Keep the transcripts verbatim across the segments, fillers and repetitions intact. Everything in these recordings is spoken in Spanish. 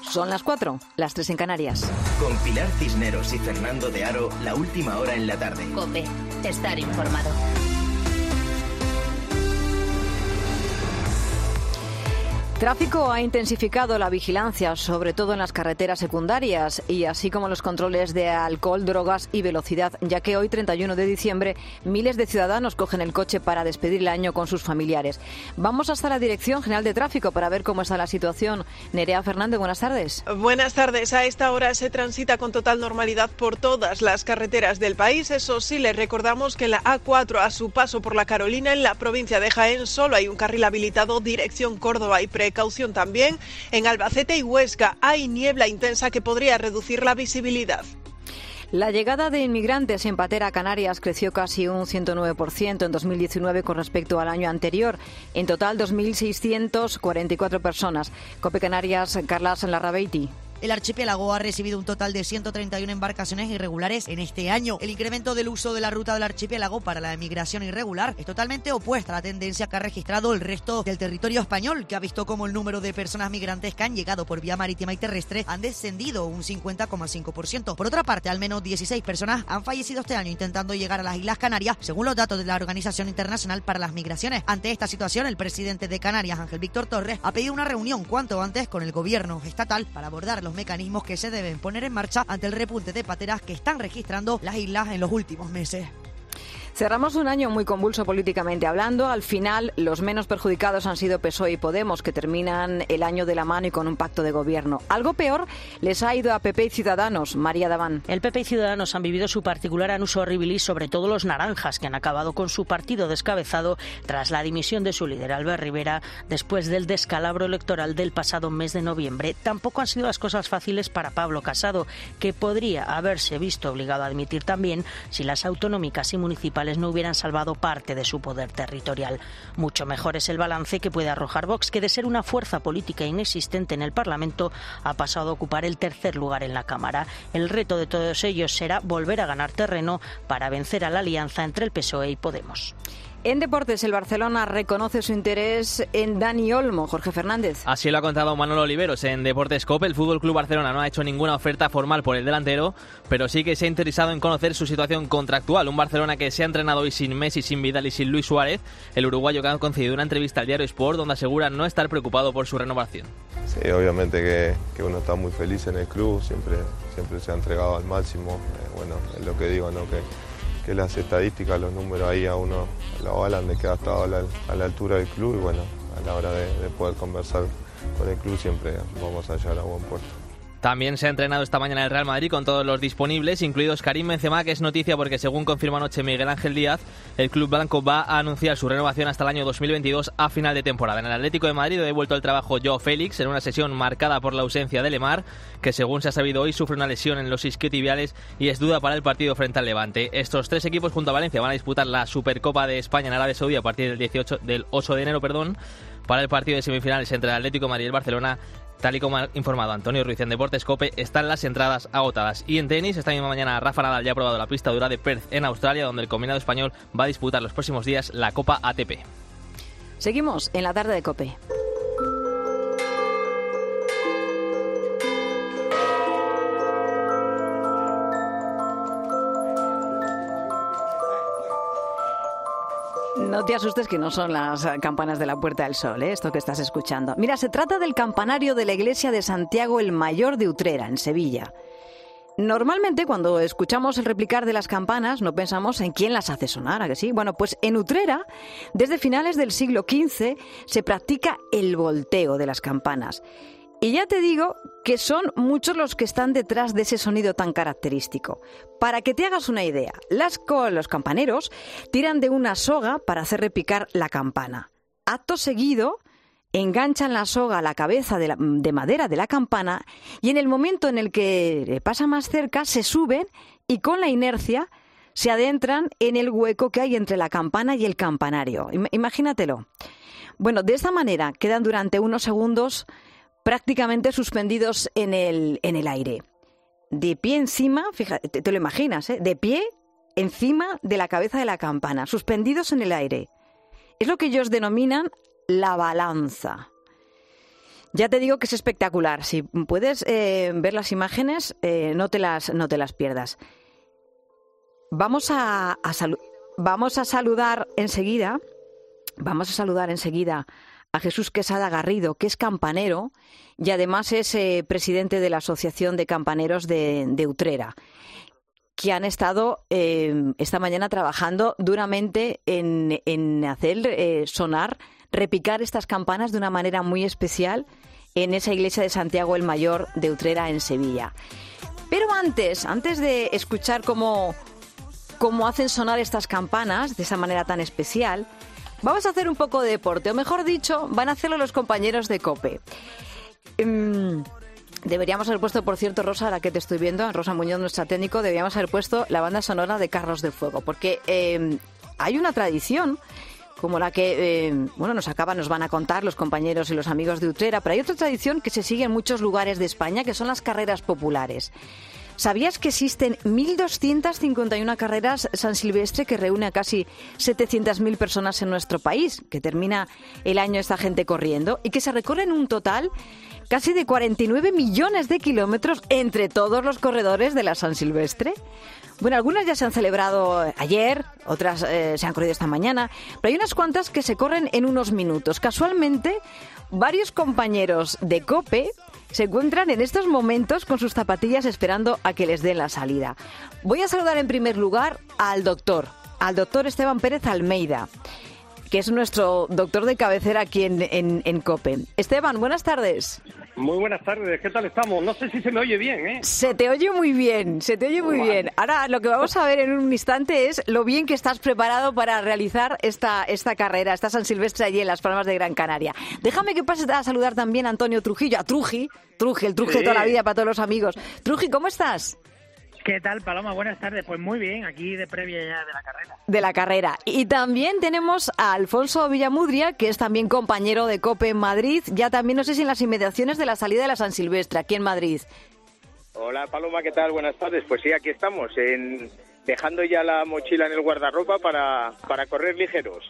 Son las cuatro, las tres en Canarias. Con Pilar Cisneros y Fernando de Aro, la última hora en la tarde. COPE, estar informado. Tráfico ha intensificado la vigilancia, sobre todo en las carreteras secundarias, y así como los controles de alcohol, drogas y velocidad, ya que hoy, treinta y uno de diciembre, miles de ciudadanos cogen el coche para despedir el año con sus familiares. Vamos hasta la Dirección General de Tráfico para ver cómo está la situación. Nerea Fernández, buenas tardes. Buenas tardes. A esta hora se transita con total normalidad por todas las carreteras del país. Eso sí, les recordamos que en la A cuatro, a su paso por la Carolina, en la provincia de Jaén, solo hay un carril habilitado dirección Córdoba y pre Precaución también en Albacete y Huesca. Hay niebla intensa que podría reducir la visibilidad. La llegada de inmigrantes en Patera, Canarias, creció casi un ciento nueve por ciento en dos mil diecinueve con respecto al año anterior. En total, dos mil seiscientas cuarenta y cuatro personas. COPE Canarias, Carla Larrabeiti. El archipiélago ha recibido un total de ciento treinta y una embarcaciones irregulares en este año. El incremento del uso de la ruta del archipiélago para la emigración irregular es totalmente opuesta a la tendencia que ha registrado el resto del territorio español, que ha visto como el número de personas migrantes que han llegado por vía marítima y terrestre han descendido un cincuenta coma cinco por ciento. Por otra parte, al menos dieciséis personas han fallecido este año intentando llegar a las Islas Canarias, según los datos de la Organización Internacional para las Migraciones. Ante esta situación, el presidente de Canarias, Ángel Víctor Torres, ha pedido una reunión cuanto antes con el gobierno estatal para abordar los mecanismos que se deben poner en marcha ante el repunte de pateras que están registrando las islas en los últimos meses. Cerramos un año muy convulso políticamente hablando. Al final, los menos perjudicados han sido P S O E y Podemos, que terminan el año de la mano y con un pacto de gobierno. Algo peor les ha ido a P P y Ciudadanos. María Daván. El P P y Ciudadanos han vivido su particular anus horribilis, sobre todo los naranjas, que han acabado con su partido descabezado tras la dimisión de su líder, Albert Rivera, después del descalabro electoral del pasado mes de noviembre. Tampoco han sido las cosas fáciles para Pablo Casado, que podría haberse visto obligado a dimitir también si las autonómicas y municipales no hubieran salvado parte de su poder territorial. Mucho mejor es el balance que puede arrojar Vox, que de ser una fuerza política inexistente en el Parlamento ha pasado a ocupar el tercer lugar en la Cámara. El reto de todos ellos será volver a ganar terreno para vencer a la alianza entre el P S O E y Podemos. En deportes, el Barcelona reconoce su interés en Dani Olmo. Jorge Fernández. Así lo ha contado Manolo Oliveros en Deportes COPE. El F C Barcelona no ha hecho ninguna oferta formal por el delantero, pero sí que se ha interesado en conocer su situación contractual. Un Barcelona que se ha entrenado hoy sin Messi, sin Vidal y sin Luis Suárez. El uruguayo que ha concedido una entrevista al diario Sport donde asegura no estar preocupado por su renovación. Sí, obviamente que, que uno está muy feliz en el club, siempre, siempre se ha entregado al máximo. Eh, bueno, es lo que digo, ¿no? Que que las estadísticas, los números ahí a uno lo avalan de que ha estado a la, a la altura del club y bueno, a la hora de, de poder conversar con el club siempre vamos a llegar a buen puerto. También se ha entrenado esta mañana el Real Madrid con todos los disponibles, incluidos Karim Benzema, que es noticia porque según confirma anoche Miguel Ángel Díaz, el club blanco va a anunciar su renovación hasta el año dos mil veintidós a final de temporada. En el Atlético de Madrid ha devuelto el trabajo Joao Félix en una sesión marcada por la ausencia de Lemar, que según se ha sabido hoy sufre una lesión en los isquiotibiales y es duda para el partido frente al Levante. Estos tres equipos junto a Valencia van a disputar la Supercopa de España en Arabia Saudí a partir del dieciocho del ocho de enero, perdón, para el partido de semifinales entre el Atlético de Madrid y el Barcelona. Tal y como ha informado Antonio Ruiz en Deportes COPE, están las entradas agotadas. Y en tenis, esta misma mañana Rafa Nadal ya ha probado la pista dura de Perth en Australia, donde el combinado español va a disputar los próximos días la Copa A T P. Seguimos en la tarde de COPE. No te asustes que no son las campanas de la Puerta del Sol, ¿eh? Esto que estás escuchando. Mira, se trata del campanario de la iglesia de Santiago el Mayor de Utrera, en Sevilla. Normalmente cuando escuchamos el replicar de las campanas no pensamos en quién las hace sonar, ¿a que sí? Bueno, pues en Utrera, desde finales del siglo quince, se practica el volteo de las campanas. Y ya te digo que son muchos los que están detrás de ese sonido tan característico. Para que te hagas una idea, las, los campaneros tiran de una soga para hacer repicar la campana. Acto seguido, enganchan la soga a la cabeza de, la, de madera de la campana y en el momento en el que pasa más cerca se suben y con la inercia se adentran en el hueco que hay entre la campana y el campanario. Imagínatelo. Bueno, de esta manera quedan durante unos segundos prácticamente suspendidos en el, en el aire. De pie encima, fíjate, te, te lo imaginas, ¿eh? De pie encima de la cabeza de la campana, suspendidos en el aire. Es lo que ellos denominan la balanza. Ya te digo que es espectacular. Si puedes eh, ver las imágenes, eh, no te las, no te las pierdas. Vamos a, a salu- vamos a saludar enseguida, vamos a saludar enseguida a Jesús Quesada Garrido, que es campanero y además es eh, presidente de la Asociación de Campaneros de, de Utrera, que han estado eh, esta mañana trabajando duramente en, en hacer eh, sonar, repicar estas campanas de una manera muy especial en esa iglesia de Santiago el Mayor de Utrera, en Sevilla. Pero antes, antes de escuchar cómo, cómo hacen sonar estas campanas de esa manera tan especial, vamos a hacer un poco de deporte, o mejor dicho, van a hacerlo los compañeros de COPE. Um, deberíamos haber puesto, por cierto, Rosa, ahora que te estoy viendo, Rosa Muñoz, nuestra técnico, deberíamos haber puesto la banda sonora de Carros de Fuego, porque eh, hay una tradición como la que eh, bueno nos acaban, nos van a contar los compañeros y los amigos de Utrera, pero hay otra tradición que se sigue en muchos lugares de España, que son las carreras populares. ¿Sabías que existen mil doscientas cincuenta y una carreras San Silvestre, que reúne a casi setecientas mil personas en nuestro país, que termina el año esta gente corriendo, y que se recorren un total casi de cuarenta y nueve millones de kilómetros entre todos los corredores de la San Silvestre? Bueno, algunas ya se han celebrado ayer, otras eh, se han corrido esta mañana, pero hay unas cuantas que se corren en unos minutos. Casualmente, varios compañeros de COPE se encuentran en estos momentos con sus zapatillas esperando a que les den la salida. Voy a saludar en primer lugar al doctor, al doctor Esteban Pérez Almeida, que es nuestro doctor de cabecera aquí en, en, en COPE. Esteban, buenas tardes. Muy buenas tardes, ¿qué tal estamos? No sé si se me oye bien, ¿eh? Se te oye muy bien, se te oye muy vale. bien. Ahora lo que vamos a ver en un instante es lo bien que estás preparado para realizar esta, esta carrera, esta San Silvestre allí en Las Palmas de Gran Canaria. Déjame que pases a saludar también a Antonio Trujillo, a Truji, Truji, el Truji sí. de toda la vida para todos los amigos. Truji, ¿cómo estás? ¿Qué tal, Paloma? Buenas tardes. Pues muy bien, aquí de previa ya de la carrera. De la carrera. Y también tenemos a Alfonso Villamudria, que es también compañero de COPE en Madrid, ya también, no sé si en las inmediaciones de la salida de la San Silvestre, aquí en Madrid. Hola, Paloma, ¿qué tal? Buenas tardes. Pues sí, aquí estamos, en, dejando ya la mochila en el guardarropa para, para correr ligeros.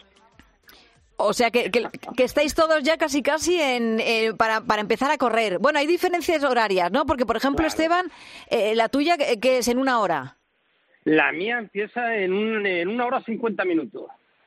O sea, que, que, que estáis todos ya casi casi en, eh, para, para empezar a correr. Bueno, hay diferencias horarias, ¿no? Porque, por ejemplo, claro. Esteban, eh, la tuya, que es en una hora. La mía empieza en, un, en una hora cincuenta minutos.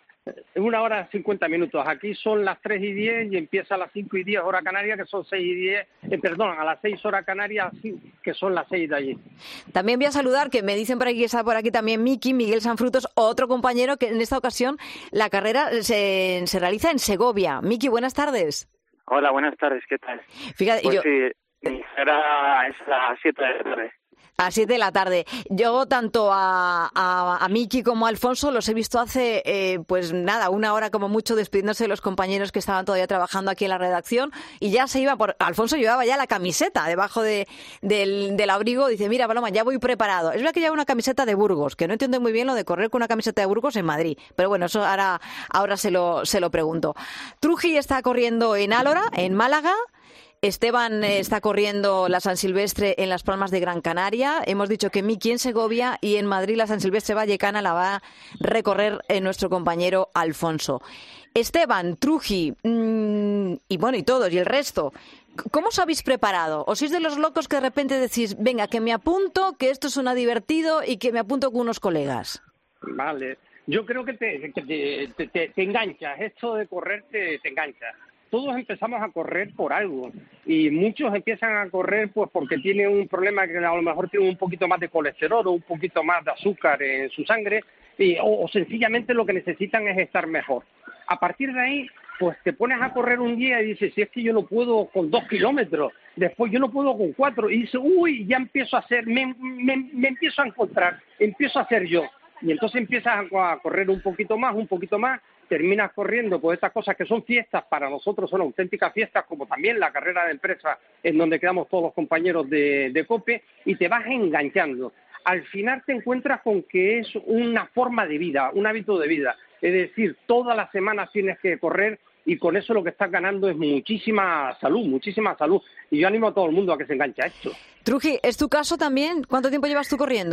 En una hora cincuenta minutos. Aquí son las tres y diez y empieza a las cinco y diez hora canaria, que son seis y diez. Eh, perdón, a las seis hora canaria, que son las seis de allí. También voy a saludar, que me dicen por aquí, está por aquí también Miki, Miguel Sanfrutos, otro compañero que en esta ocasión la carrera se, se realiza en Segovia. Miki, buenas tardes. Hola, buenas tardes, ¿qué tal? Fíjate, pues yo... sí, mi carrera es a las siete de la tarde. A siete de la tarde. Yo tanto a, a, a Miki como a Alfonso los he visto hace, eh, pues nada, una hora como mucho, despidiéndose de los compañeros que estaban todavía trabajando aquí en la redacción, y ya se iba por... Alfonso llevaba ya la camiseta debajo de, del, del abrigo. Dice, mira, Paloma, ya voy preparado. Es verdad que lleva una camiseta de Burgos, que no entiendo muy bien lo de correr con una camiseta de Burgos en Madrid, pero bueno, eso ahora, ahora se lo, se lo pregunto. Truji está corriendo en Álora, en Málaga. Esteban está corriendo la San Silvestre en Las Palmas de Gran Canaria. Hemos dicho que Miki en Segovia, y en Madrid la San Silvestre Vallecana la va a recorrer eh, nuestro compañero Alfonso. Esteban, Truji, mmm, y bueno, y todos, y el resto, ¿cómo os habéis preparado? ¿O sois de los locos que de repente decís, venga, que me apunto, que esto suena divertido y que me apunto con unos colegas? Vale, yo creo que te, que te, te, te, te enganchas, esto de correr te, te engancha. Todos empezamos a correr por algo, y muchos empiezan a correr pues porque tienen un problema, que a lo mejor tienen un poquito más de colesterol o un poquito más de azúcar en su sangre, y, o, o sencillamente lo que necesitan es estar mejor. A partir de ahí, pues te pones a correr un día y dices, si es que yo no puedo con dos kilómetros, después yo no puedo con cuatro, y dices, uy, ya empiezo a hacer, me, me, me empiezo a encontrar, empiezo a hacer yo, y entonces empiezas a, a correr un poquito más, un poquito más, terminas corriendo por estas cosas que son fiestas, para nosotros son auténticas fiestas, como también la carrera de empresa en donde quedamos todos los compañeros de, de COPE, y te vas enganchando. Al final te encuentras con que es una forma de vida, un hábito de vida, es decir, todas las semanas tienes que correr, y con eso lo que estás ganando es muchísima salud, muchísima salud, y yo animo a todo el mundo a que se enganche a esto. Truji, ¿es tu caso también? ¿Cuánto tiempo llevas tú corriendo?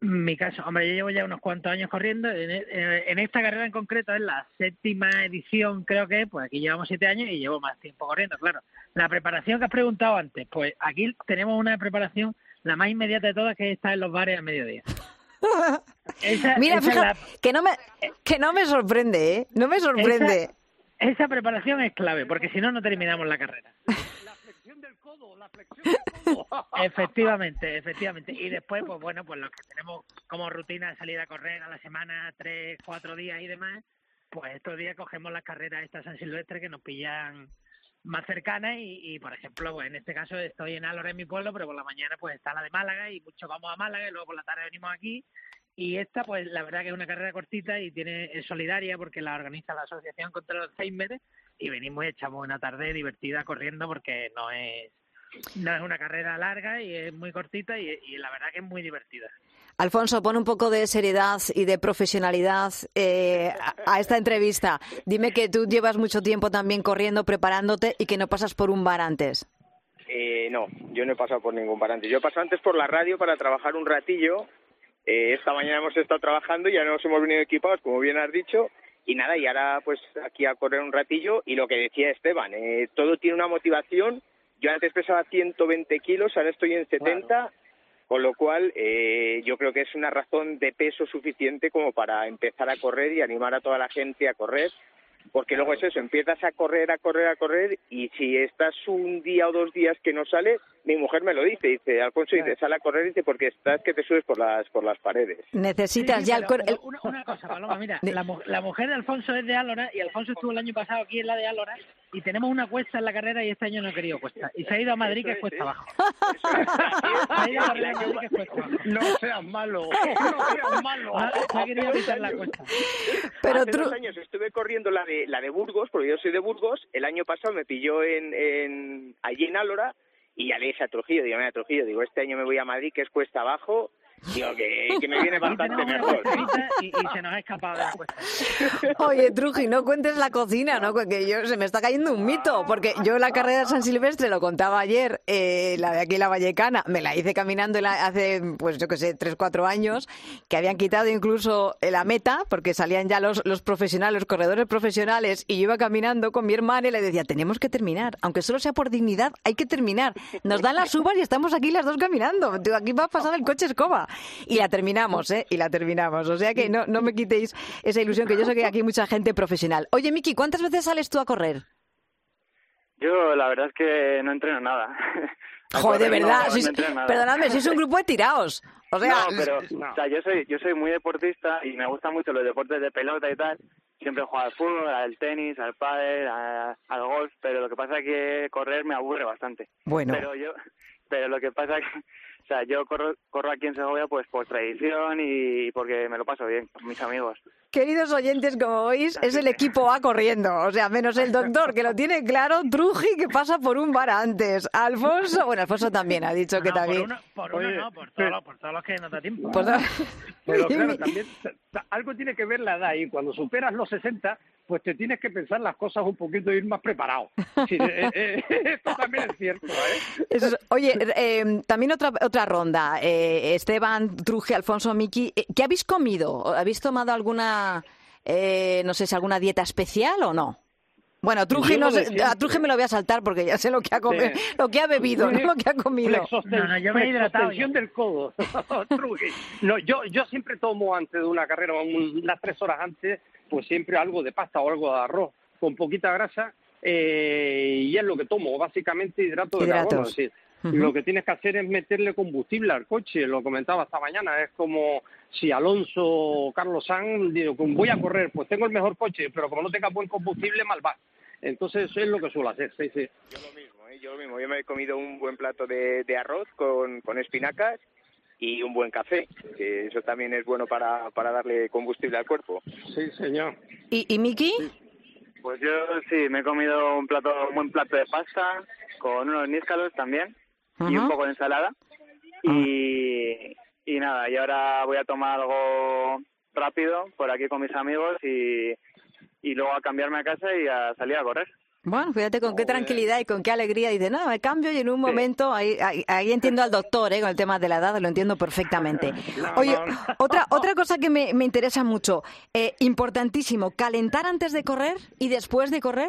Mi caso, hombre, yo llevo ya unos cuantos años corriendo. En, en esta carrera en concreto es la séptima edición, creo que, pues aquí llevamos siete años y llevo más tiempo corriendo, claro. La preparación que has preguntado antes, pues aquí tenemos una preparación, la más inmediata de todas, que está en los bares a mediodía. Esa, Mira, esa fija, la, que no me que no me sorprende, ¿eh? No me sorprende. Esa, esa preparación es clave, porque si no, no terminamos la carrera. La flexión del codo, la flexión del codo. Efectivamente, efectivamente. Y después, pues bueno, pues los que tenemos como rutina de salir a correr a la semana, tres, cuatro días y demás, pues estos días cogemos las carreras estas San Silvestre que nos pillan más cercanas y, y, por ejemplo, pues en este caso estoy en Álora, en mi pueblo, pero por la mañana pues está la de Málaga y muchos vamos a Málaga y luego por la tarde venimos aquí. Y esta, pues la verdad que es una carrera cortita y tiene es solidaria porque la organiza la Asociación contra el Alzheimer y venimos y echamos una tarde divertida corriendo porque no es no es una carrera larga y es muy cortita y, y la verdad que es muy divertida. Alfonso, pon un poco de seriedad y de profesionalidad eh, a, a esta entrevista. Dime que tú llevas mucho tiempo también corriendo, preparándote y que no pasas por un bar antes. Eh, no, yo no he pasado por ningún bar antes. Yo he pasado antes por la radio para trabajar un ratillo. Eh, esta mañana hemos estado trabajando y ya nos hemos venido equipados, como bien has dicho, y nada, y ahora pues aquí a correr un ratillo. Y lo que decía Esteban, eh, todo tiene una motivación. Yo antes pesaba ciento veinte kilos, ahora estoy en setenta, claro. Con lo cual eh, yo creo que es una razón de peso suficiente como para empezar a correr y animar a toda la gente a correr. Porque luego es eso, empiezas a correr, a correr, a correr, y si estás un día o dos días que no sales, mi mujer me lo dice, dice, Alfonso, dice, sale a correr, dice, porque estás que te subes por las por las paredes. Necesitas sí, sí, ya pero, el... pero una, una cosa, Paloma, mira, la, la mujer de Alfonso es de Álora, y Alfonso estuvo el año pasado aquí en la de Álora, y tenemos una cuesta en la carrera y este año no ha querido cuesta. Y se ha ido a Madrid, que es cuesta abajo. Se ha ido a Madrid, que es cuesta abajo. No seas malo, no seas malo. Se ha querido evitar la cuesta. Pero Hace tru... dos años estuve corriendo la de la de Burgos, porque yo soy de Burgos. El año pasado me pilló en, en allí en Álora y ya le dije a Trujillo, digo, mira, Trujillo, digo, este año me voy a Madrid, que es cuesta abajo. Digo, que, que me viene bastante mejor. Y, y se nos ha escapado de la cuesta. Oye, Truji, no cuentes la cocina, ¿no? Que yo, se me está cayendo un mito, porque yo la carrera de San Silvestre, lo contaba ayer, eh, la de aquí, la Vallecana, me la hice caminando la, hace, pues yo qué sé, tres, cuatro años, que habían quitado incluso la meta, porque salían ya los, los profesionales, los corredores profesionales, y yo iba caminando con mi hermana y le decía, tenemos que terminar, aunque solo sea por dignidad, hay que terminar. Nos dan las uvas y estamos aquí las dos caminando. Aquí va a pasar el coche escoba. Y la terminamos, ¿eh? Y la terminamos. O sea que no, no me quitéis esa ilusión, que yo sé que aquí hay mucha gente profesional. Oye, Miki, ¿cuántas veces sales tú a correr? Yo, la verdad es que no entreno nada. Joder, de verdad. No, sois, no perdonadme, sois un grupo de tiraos. O sea, no, pero no. O sea, yo soy yo soy muy deportista y me gustan mucho los deportes de pelota y tal. Siempre juego al fútbol, al tenis, al pádel, a, al golf, pero lo que pasa es que correr me aburre bastante. Bueno. Pero yo, pero lo que pasa es que o sea, yo corro, corro aquí en Segovia pues por tradición y porque me lo paso bien con mis amigos. Queridos oyentes, como veis, es el equipo A corriendo. O sea, menos el doctor, que lo tiene claro, Truji, que pasa por un bar antes. Alfonso, bueno, Alfonso también ha dicho no, que no, también... Por uno, por uno Oye, no, por, todo, por todos los que no da tiempo. Por Pero claro, también algo tiene que ver la edad y cuando superas los sesenta, pues te tienes que pensar las cosas un poquito y ir más preparado. Sí, eh, eh, esto también es cierto, ¿eh? Eso es, oye, eh, también otra otra ronda. Eh, Esteban, Truji, Alfonso, Miki, ¿qué habéis comido? ¿Habéis tomado alguna, eh, no sé si alguna dieta especial o no? Bueno, Truji, no sé, a Truji me lo voy a saltar porque ya sé lo que ha comido, sí. Lo que ha bebido, no lo que ha comido. No, no, yo me he hidratado. Extensión del codo. No, yo, yo siempre tomo antes de una carrera, unas tres horas antes, pues siempre algo de pasta o algo de arroz con poquita grasa eh, y es lo que tomo, básicamente hidrato de Hidratos. carbono. Es decir, uh-huh. Lo que tienes que hacer es meterle combustible al coche, lo comentaba esta mañana, es como si Alonso o Carlos Sainz, digo, voy a correr, pues tengo el mejor coche, pero como no tenga buen combustible, mal va. Entonces eso es lo que suelo hacer, sí, sí. Yo lo mismo, ¿eh? Yo lo mismo, yo me he comido un buen plato de, de arroz con, con espinacas y un buen café, que eso también es bueno para, para darle combustible al cuerpo. Sí, señor. ¿Y, y Miki? Sí. Pues yo sí, me he comido un plato, un buen plato de pasta con unos níscalos también uh-huh. y un poco de ensalada y, y nada, y ahora voy a tomar algo rápido por aquí con mis amigos y, y luego a cambiarme a casa y a salir a correr. Bueno, fíjate con qué tranquilidad y con qué alegría dice, no, me cambio y en un momento, ahí, ahí, ahí entiendo al doctor, ¿eh? Con el tema de la edad, lo entiendo perfectamente. Oye, otra otra cosa que me, me interesa mucho, eh, importantísimo, ¿calentar antes de correr y después de correr?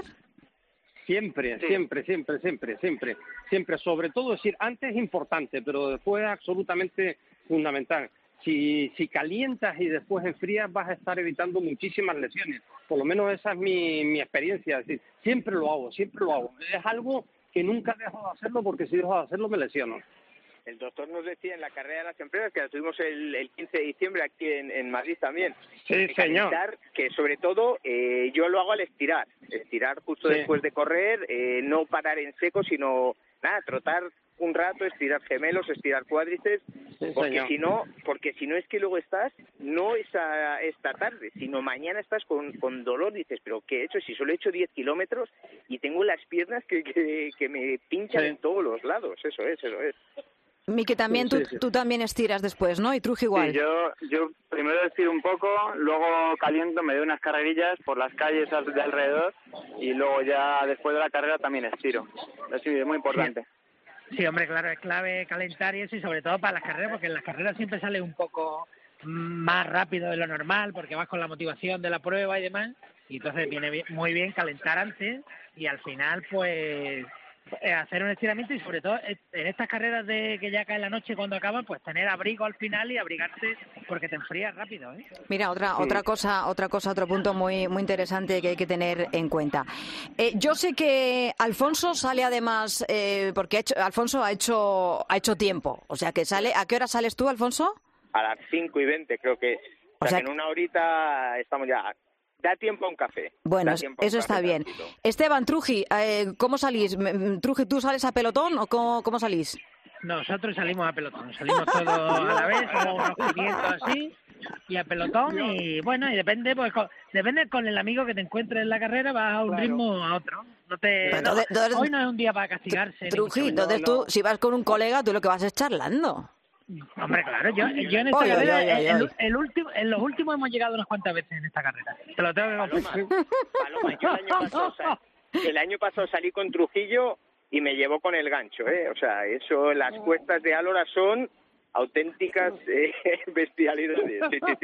Siempre, sí. siempre, siempre, siempre, siempre, siempre. Sobre todo, decir, antes es importante, pero después es absolutamente fundamental. Si, si calientas y después enfrías, vas a estar evitando muchísimas lesiones. Por lo menos esa es mi, mi experiencia. Es decir, siempre lo hago, siempre lo hago. Es algo que nunca dejo de hacerlo porque si dejo de hacerlo me lesiono. El doctor nos decía en la carrera de las empresas, que la tuvimos el, el quince de diciembre aquí en, en Madrid también. Sí, señor. Que sobre todo eh, yo lo hago al estirar. Estirar justo sí. después de correr, eh, no parar en seco, sino nada, trotar un rato, estirar gemelos, estirar cuádriceps, sí, porque si no, porque si no es que luego estás, no esa, esta tarde, sino mañana estás con, con dolor, dices, pero ¿qué he hecho? Si solo he hecho diez kilómetros y tengo las piernas que, que, que me pinchan sí. en todos los lados, eso es, eso es. Miki, también sí, tú, sí, sí. tú también estiras después, ¿no? Y Truji igual. Sí, yo, yo primero estiro un poco, luego caliento, me doy unas carrerillas por las calles de alrededor y luego ya después de la carrera también estiro. Sí, es muy importante. Sí. Sí, hombre, claro, es clave calentar y eso, y sobre todo para las carreras, porque en las carreras siempre sale un poco más rápido de lo normal, porque vas con la motivación de la prueba y demás, y entonces viene bien, muy bien calentar antes, y al final, pues, hacer un estiramiento, y sobre todo en estas carreras de que ya cae la noche cuando acaban, pues tener abrigo al final y abrigarte, porque te enfrías rápido, ¿eh? Mira, otra sí. otra cosa, otra cosa, otro punto muy muy interesante que hay que tener en cuenta. Eh, yo sé que Alfonso sale además, eh, porque ha hecho, Alfonso ha hecho ha hecho tiempo, o sea que sale. ¿A qué hora sales tú, Alfonso? A las cinco y veinte creo que es. O, o sea, sea que en una horita estamos ya. Da tiempo a un café. Bueno, eso está bien. Tranquilo. Esteban, Truji, eh, ¿cómo salís? Truji, ¿tú sales a pelotón o cómo, cómo salís? Nosotros salimos a pelotón, salimos todos a la vez, como unos quinientos así, y a pelotón, y bueno, y depende, pues con, depende con el amigo que te encuentres en la carrera, vas a un claro. ritmo a otro. No te, no, entonces, hoy no es un día para castigarse. Truji, entonces no, tú, si vas con un colega, tú lo que vas es charlando. Hombre, claro, yo, yo en esta oye, carrera, oye, oye, oye. El, el último, en los últimos hemos llegado unas cuantas veces en esta carrera. Te lo tengo que confesar. Paloma, Paloma, yo el año pasado, sal, el año pasado salí con Trujillo y me llevó con el gancho, ¿eh? O sea, eso, las cuestas de Álora son auténticas eh, bestialidades. Sí, sí,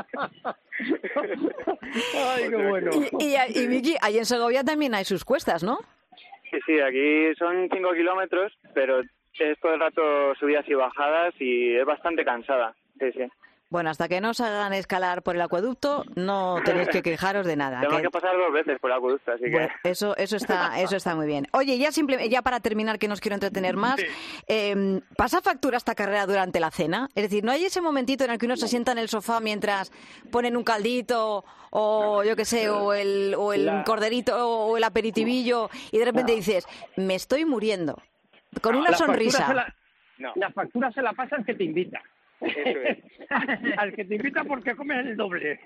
sí. Ay, qué bueno. Y, y, y Vicky, ahí en Segovia también hay sus cuestas, ¿no? Sí, sí, aquí son cinco kilómetros, pero es todo el rato subidas y bajadas y es bastante cansada, sí, sí. Bueno, hasta que no os hagan escalar por el acueducto, no tenéis que quejaros de nada. Tengo que... que pasar dos veces por el acueducto, así bueno, que... Eso, eso, está, eso está muy bien. Oye, ya simple, ya para terminar, que no os quiero entretener más, sí. eh, ¿pasa factura esta carrera durante la cena? Es decir, ¿no hay ese momentito en el que uno se sienta en el sofá mientras ponen un caldito o yo qué sé, o el, o el la... corderito o el aperitivillo y de repente no. dices, me estoy muriendo? Con una la sonrisa. Factura la, no. La factura se la pasa al que te invita. Eso es. Al que te invita porque comes el doble.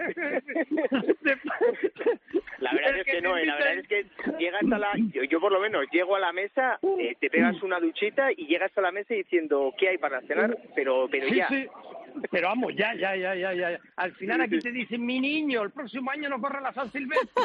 La verdad es que, que no, la verdad es que llegas a la... Yo, yo por lo menos llego a la mesa, eh, te pegas una duchita y llegas a la mesa diciendo ¿qué hay para cenar? Pero, pero sí, ya. Sí. Pero vamos, ya, ya, ya, ya, ya. Al final aquí te dicen, mi niño, el próximo año no corre la San Silvestre.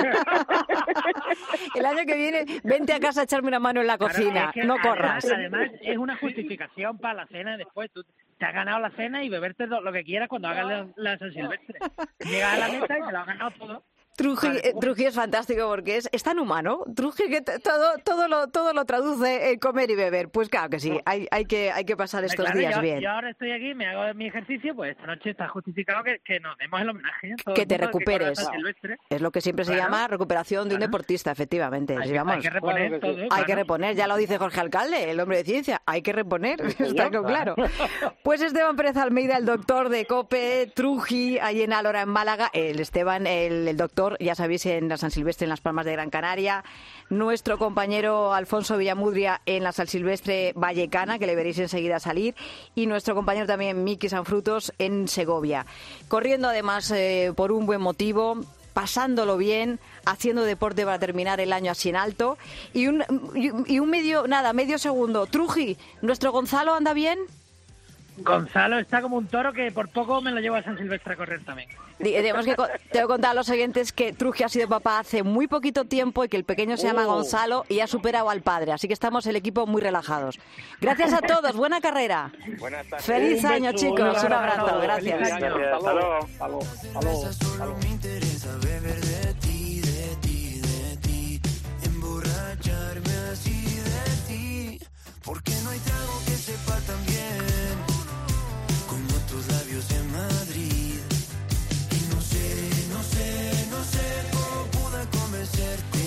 El año que viene, vente a casa a echarme una mano en la cocina, claro, es que no además, corras. Además, es una justificación para la cena después. Tú te has ganado la cena y beberte lo que quieras cuando hagas la, la San Silvestre. Llegas a la mesa y te lo has ganado todo. Truji, vale. Truji es fantástico porque es, es tan humano. Truji que todo todo lo todo lo traduce en comer y beber. Pues claro que sí, hay hay que hay que pasar estos claro, días yo, bien. Yo ahora estoy aquí, me hago mi ejercicio, pues esta noche está justificado que, que nos demos el homenaje. Todo que el te recuperes. Que es lo que siempre se claro. llama recuperación de claro. un deportista, efectivamente. Hay, sí, vamos. hay que reponer claro, todo. Hay claro. que reponer, ya lo dice Jorge Alcalde, el hombre de ciencia. Hay que reponer, está claro. Pues Esteban Pérez Almeida, el doctor de COPE, Truji, ahí en Álora, en Málaga. El Esteban, el, el doctor, ya sabéis, en la San Silvestre en Las Palmas de Gran Canaria, nuestro compañero Alfonso Villamudria en la San Silvestre Vallecana, que le veréis enseguida salir, y nuestro compañero también Miki Sanfrutos en Segovia, corriendo además eh, por un buen motivo, pasándolo bien, haciendo deporte para terminar el año así en alto, y un, y un medio, nada, medio segundo, Truji, ¿nuestro Gonzalo anda bien? Gonzalo está como un toro que por poco me lo llevo a San Silvestre a correr también. Tenemos que, tengo que contar a los oyentes que Trujillo ha sido papá hace muy poquito tiempo y que el pequeño se llama Oh. Gonzalo y ha superado al padre, así que estamos el equipo muy relajados. Gracias a todos, buena carrera. Buenas tardes. Feliz Un año, beso, chicos, un un abrazo, abrazo. gracias. Feliz año. Hasta luego. Hasta luego. Hasta luego. Hasta luego. Me interesa beber de ti, de ti, de ti, emborracharme así de ti, porque no hay trago que sepa tan bien como tus labios en Madrid. Y no sé, no sé, no sé cómo pude convencerte.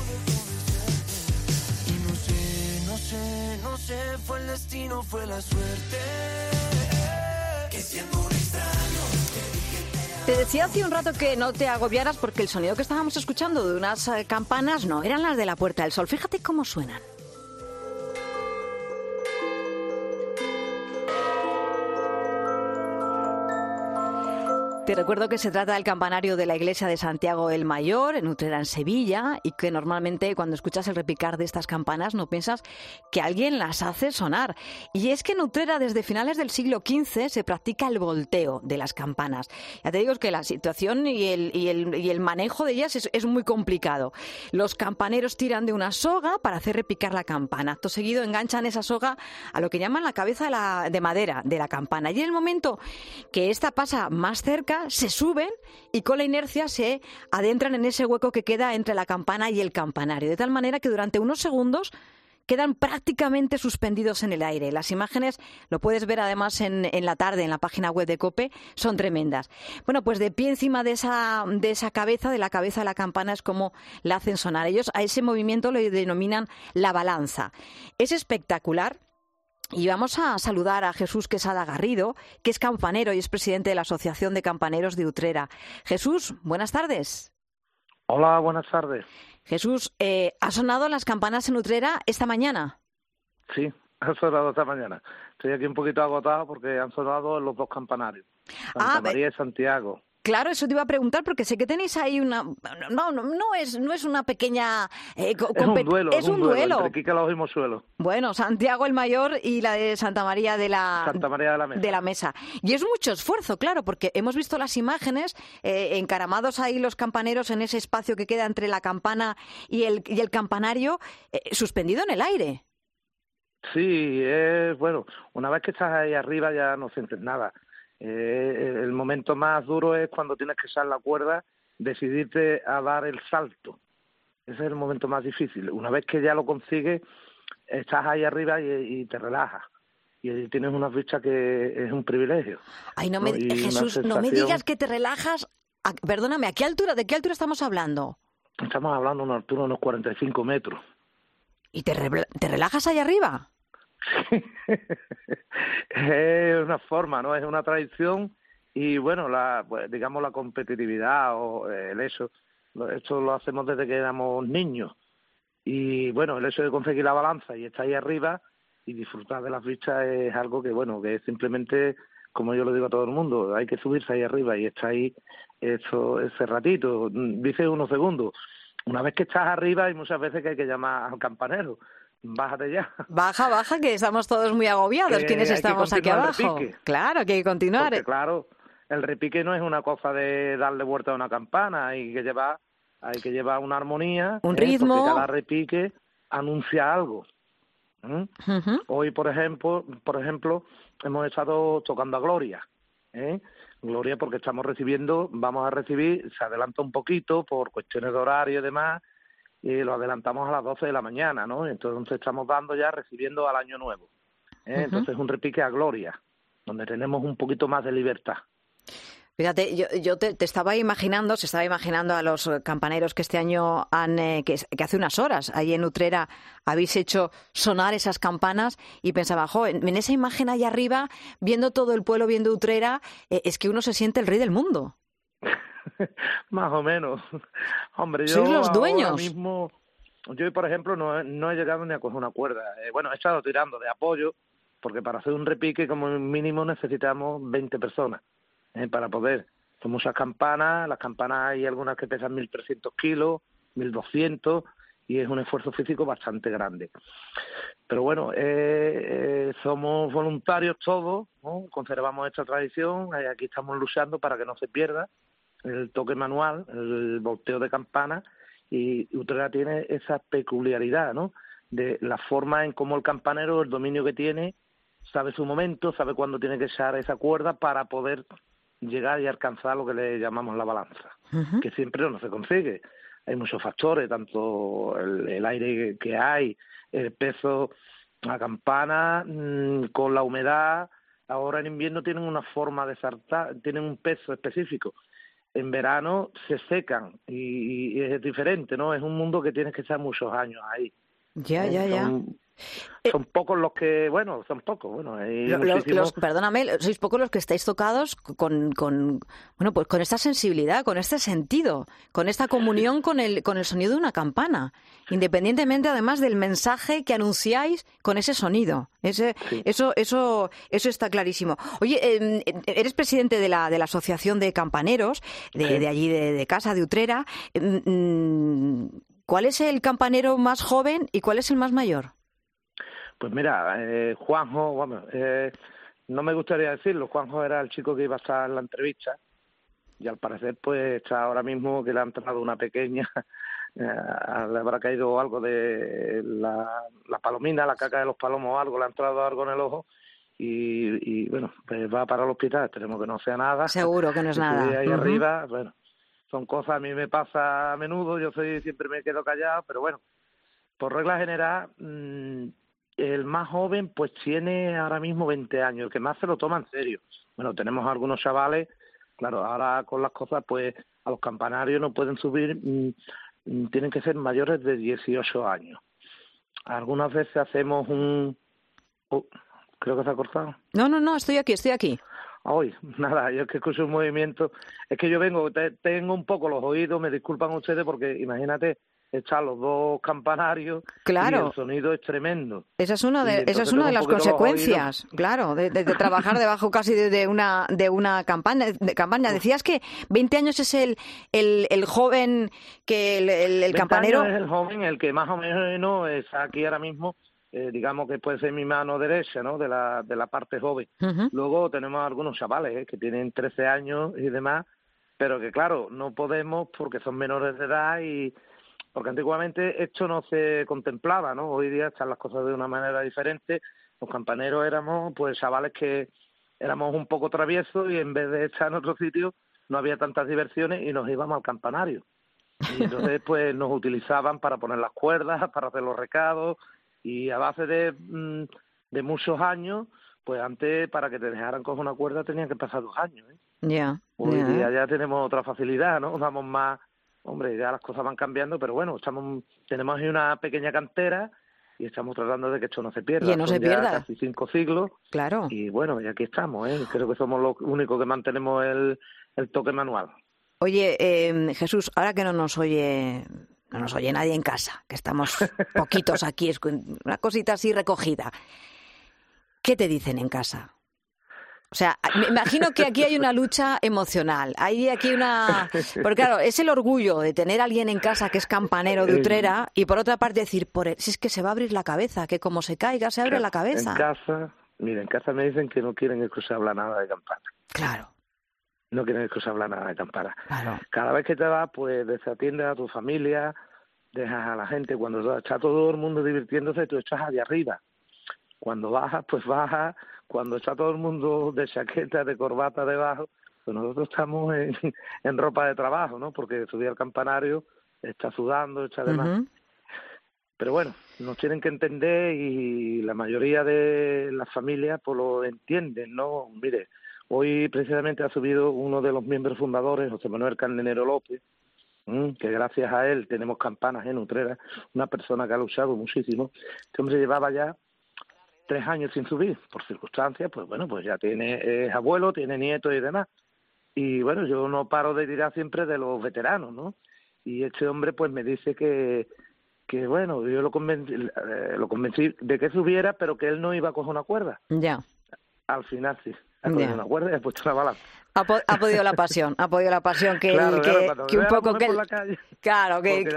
Y no sé, no sé, no sé, fue el destino, fue la suerte, que siendo un extraño. Te decía hace un rato que no te agobiaras porque el sonido que estábamos escuchando de unas eh, campanas no eran las de la Puerta del Sol. Fíjate cómo suenan. Te recuerdo que se trata del campanario de la iglesia de Santiago el Mayor, en Utrera, en Sevilla, y que normalmente cuando escuchas el repicar de estas campanas no piensas que alguien las hace sonar. Y es que en Utrera desde finales del siglo quince se practica el volteo de las campanas. Ya te digo que la situación y el, y el, y el manejo de ellas es, es muy complicado. Los campaneros tiran de una soga para hacer repicar la campana. Acto seguido enganchan esa soga a lo que llaman la cabeza de, la, de madera de la campana. Y en el momento que esta pasa más cerca, se suben y con la inercia se adentran en ese hueco que queda entre la campana y el campanario, de tal manera que durante unos segundos quedan prácticamente suspendidos en el aire. Las imágenes, lo puedes ver además en, en la tarde en la página web de COPE, son tremendas. Bueno, pues de pie encima de esa, de esa cabeza, de la cabeza de la campana, es como la hacen sonar. Ellos a ese movimiento lo denominan la balanza. Es espectacular. Y vamos a saludar a Jesús Quesada Garrido, que es campanero y es presidente de la Asociación de Campaneros de Utrera. Jesús, buenas tardes. Hola, buenas tardes. Jesús, eh, ¿ha sonado las campanas en Utrera esta mañana? Sí, han sonado esta mañana. Estoy aquí un poquito agotado porque han sonado los dos campanarios, Santa Ah, María y Santiago. Claro, eso te iba a preguntar porque sé que tenéis ahí una... No, no, no es, no es una pequeña... Eh, co- Es un compet- duelo, es un duelo. Entre Quique los oímos suelo. Bueno, Santiago el Mayor y la de Santa María de la, Santa María de la Mesa. de la Mesa. Y es mucho esfuerzo, claro, porque hemos visto las imágenes, eh, encaramados ahí los campaneros en ese espacio que queda entre la campana y el, y el campanario, eh, suspendido en el aire. Sí, es bueno, una vez que estás ahí arriba ya no sientes nada. Eh, el momento más duro es cuando tienes que echar la cuerda, decidirte a dar el salto. Ese es el momento más difícil. Una vez que ya lo consigues, estás ahí arriba y, y te relajas. Y tienes una ficha que es un privilegio. Ay, no me, ¿no? Y una Jesús, no me sensación- digas que te relajas. A- perdóname, ¿a qué altura, ¿de qué altura estamos hablando? Estamos hablando de una altura de unos cuarenta y cinco metros. ¿Y te, re- te relajas ahí arriba? Es una forma, ¿no? Es una tradición y, bueno, la pues, digamos la competitividad o el eso, lo- esto lo hacemos desde que éramos niños. Y, bueno, el hecho de conseguir la balanza y estar ahí arriba y disfrutar de las vistas es algo que, bueno, que es simplemente, como yo lo digo a todo el mundo, hay que subirse ahí arriba y estar ahí eso, ese ratito, dice unos segundos. Una vez que estás arriba hay muchas veces que hay que llamar al campanero. Bájate ya. Baja, baja, que estamos todos muy agobiados. Que ¿Quiénes hay que estamos aquí continuar el abajo? repique. Claro, que hay que continuar. Porque, claro, el repique no es una cosa de darle vuelta a una campana, hay que llevar, hay que llevar una armonía, Un ¿eh? ritmo. Porque cada repique anuncia algo. ¿Mm? Ujú. Hoy, por ejemplo, por ejemplo, hemos estado tocando a Gloria, ¿eh? Gloria porque estamos recibiendo, vamos a recibir, se adelanta un poquito por cuestiones de horario y demás, y lo adelantamos a las doce de la mañana, ¿no? Entonces estamos dando ya, recibiendo al Año Nuevo. ¿eh? Ujú. Entonces un repique a Gloria, donde tenemos un poquito más de libertad. Fíjate, yo, yo te, te estaba imaginando, se estaba imaginando a los eh, campaneros que este año han, eh, que, que hace unas horas ahí en Utrera habéis hecho sonar esas campanas y pensaba, jo, en, en esa imagen ahí arriba, viendo todo el pueblo, viendo Utrera, eh, es que uno se siente el rey del mundo. Más o menos. Hombre, yo Sois los ahora dueños. mismo, yo por ejemplo no, he- no he llegado ni a coger una cuerda. Eh, bueno, he estado tirando de apoyo, porque para hacer un repique como mínimo necesitamos veinte personas eh, para poder. Son muchas campanas, las campanas hay algunas que pesan mil trescientos kilos, mil doscientos, y es un esfuerzo físico bastante grande. Pero bueno, eh, eh, somos voluntarios todos, ¿no? Conservamos esta tradición, y aquí estamos luchando para que no se pierda el toque manual, el volteo de campana, y Utrera tiene esa peculiaridad, ¿no? De la forma en cómo el campanero, el dominio que tiene, sabe su momento, sabe cuándo tiene que echar esa cuerda para poder llegar y alcanzar lo que le llamamos la balanza, uh-huh. que siempre no se consigue. Hay muchos factores, tanto el, el aire que hay, el peso, la campana, mmm, con la humedad. Ahora en invierno tienen una forma de saltar, tienen un peso específico. En verano se secan y, y es diferente, ¿no? Es un mundo que tienes que estar muchos años ahí. Ya, ya, ya. Son, son pocos los que, bueno, son pocos, bueno. Hay los, muchísimos... los, perdóname, sois pocos los que estáis tocados con, con, bueno, pues con esta sensibilidad, con este sentido, con esta comunión con el, con el sonido de una campana, independientemente además del mensaje que anunciáis con ese sonido. Ese, sí. Eso, eso, eso está clarísimo. Oye, eh, eres presidente de la, de la Asociación de Campaneros de, sí. de allí de, de casa de Utrera. Eh, ¿Cuál es el campanero más joven y cuál es el más mayor? Pues mira, eh, Juanjo, bueno, eh, no me gustaría decirlo, Juanjo era el chico que iba a estar en la entrevista y al parecer pues está ahora mismo que le ha entrado una pequeña, eh, le habrá caído algo de la, la palomina, la caca de los palomos o algo, le ha entrado algo en el ojo y, y bueno, pues va para el hospital, esperemos que no sea nada. Seguro que no es nada. Ahí uh-huh. arriba, bueno. Son cosas, a mí me pasa a menudo, yo soy siempre me quedo callado, pero bueno, por regla general, mmm, el más joven pues tiene ahora mismo veinte años, el que más se lo toma en serio. Bueno, tenemos algunos chavales, claro, ahora con las cosas pues a los campanarios no pueden subir, mmm, tienen que ser mayores de dieciocho años. Algunas veces hacemos un... Oh, creo que se ha cortado. No, no, no, estoy aquí, estoy aquí. Hoy, nada, yo es que escucho un movimiento, es que yo vengo, te, tengo un poco los oídos, me disculpan ustedes porque imagínate echar los dos campanarios claro. y el sonido es tremendo. Esa es una de, esa es una de las consecuencias, claro, de, de, de trabajar debajo casi de, de una de una campaña. De campaña. Decías que veinte años es el el, el joven, que el, el, el campanero... veinte años es el joven, el que más o menos está aquí ahora mismo. Eh, digamos que puede ser mi mano derecha, ¿no? De la de la parte joven. Uh-huh. Luego tenemos algunos chavales ¿eh? que tienen trece años y demás, pero que claro, no podemos porque son menores de edad y porque antiguamente esto no se contemplaba, ¿no? Hoy día están las cosas de una manera diferente. Los campaneros éramos pues chavales que éramos un poco traviesos y en vez de estar en otro sitio no había tantas diversiones y nos íbamos al campanario. Y entonces pues nos utilizaban para poner las cuerdas, para hacer los recados. Y a base de, de muchos años, pues antes para que te dejaran coger una cuerda tenían que pasar dos años. ¿eh? Ya. Yeah, Hoy yeah. día ya tenemos otra facilidad, ¿no? Vamos más, hombre, ya las cosas van cambiando, pero bueno, estamos tenemos ahí una pequeña cantera y estamos tratando de que esto no se pierda. Y no Son se pierda. Ya casi cinco siglos. Claro. Y bueno, y aquí estamos, ¿eh? Creo que somos los únicos que mantenemos el, el toque manual. Oye, eh, Jesús, ahora que no nos oye... No nos oye nadie en casa, que estamos poquitos aquí, es una cosita así recogida. ¿Qué te dicen en casa? O sea, me imagino que aquí hay una lucha emocional, hay aquí una... Porque claro, es el orgullo de tener a alguien en casa que es campanero de Utrera y por otra parte decir, por el... si es que se va a abrir la cabeza, que como se caiga se abre la cabeza. En casa, mira, en casa me dicen que no quieren que se habla nada de campana. Claro. No quieren que se habla nada de campana. Claro. Cada vez que te vas, pues desatiendes a tu familia, dejas a la gente. Cuando está todo el mundo divirtiéndose, tú estás allá arriba. Cuando bajas, pues bajas. Cuando está todo el mundo de chaqueta, de corbata debajo, pues nosotros estamos en, en ropa de trabajo, ¿no? Porque subir al campanario, está sudando, está demás. Uh-huh. Pero bueno, nos tienen que entender y la mayoría de las familias pues lo entienden, ¿no? Mire, hoy precisamente ha subido uno de los miembros fundadores, José Manuel Cardenero López, que gracias a él tenemos campanas en Utrera, una persona que ha luchado muchísimo. Este hombre llevaba ya tres años sin subir, por circunstancias, pues bueno, pues ya tiene, es abuelo, tiene nietos y demás. Y bueno, yo no paro de tirar siempre de los veteranos, ¿no? Y este hombre pues me dice que, que bueno, yo lo convencí, eh, lo convencí de que subiera, pero que él no iba a coger una cuerda. Ya. Al final sí, ha cogido yeah. una cuerda y ha puesto una balanza. Ha, po- ha podido la pasión, ha podido la pasión que, claro, el, claro, que, cuando que un poco que por la calle, claro que,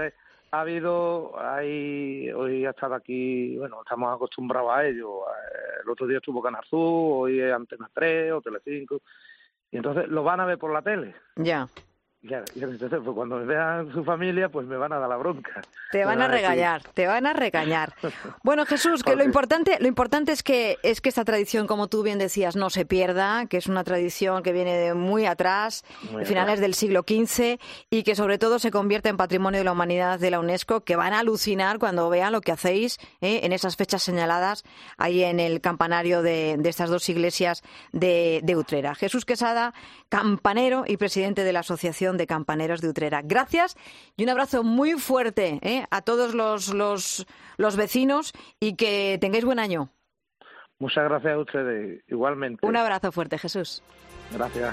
ha habido, hay, hoy ha estado aquí, bueno, estamos acostumbrados a ello. El otro día estuvo Canal Sur, hoy es Antena tres o Telecinco, y entonces lo van a ver por la tele. Ya. Ya, y entonces, pues cuando me vean su familia, pues me van a dar la bronca. Te van a regañar, te van a regañar. Bueno, Jesús, que lo importante, lo importante es que es que esta tradición, como tú bien decías, no se pierda, que es una tradición que viene de muy atrás, muy finales atrás. del siglo quince, y que sobre todo se convierte en Patrimonio de la Humanidad de la UNESCO, que van a alucinar cuando vean lo que hacéis ¿eh? en esas fechas señaladas ahí en el campanario de, de estas dos iglesias de, de Utrera. Jesús Quesada, campanero y presidente de la Asociación de Campaneros de Utrera. Gracias y un abrazo muy fuerte ¿eh? a todos los, los, los vecinos y que tengáis buen año. Muchas gracias a ustedes, igualmente. Un abrazo fuerte, Jesús. Gracias.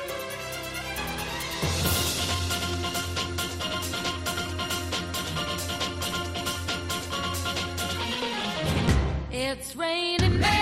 It's raining men.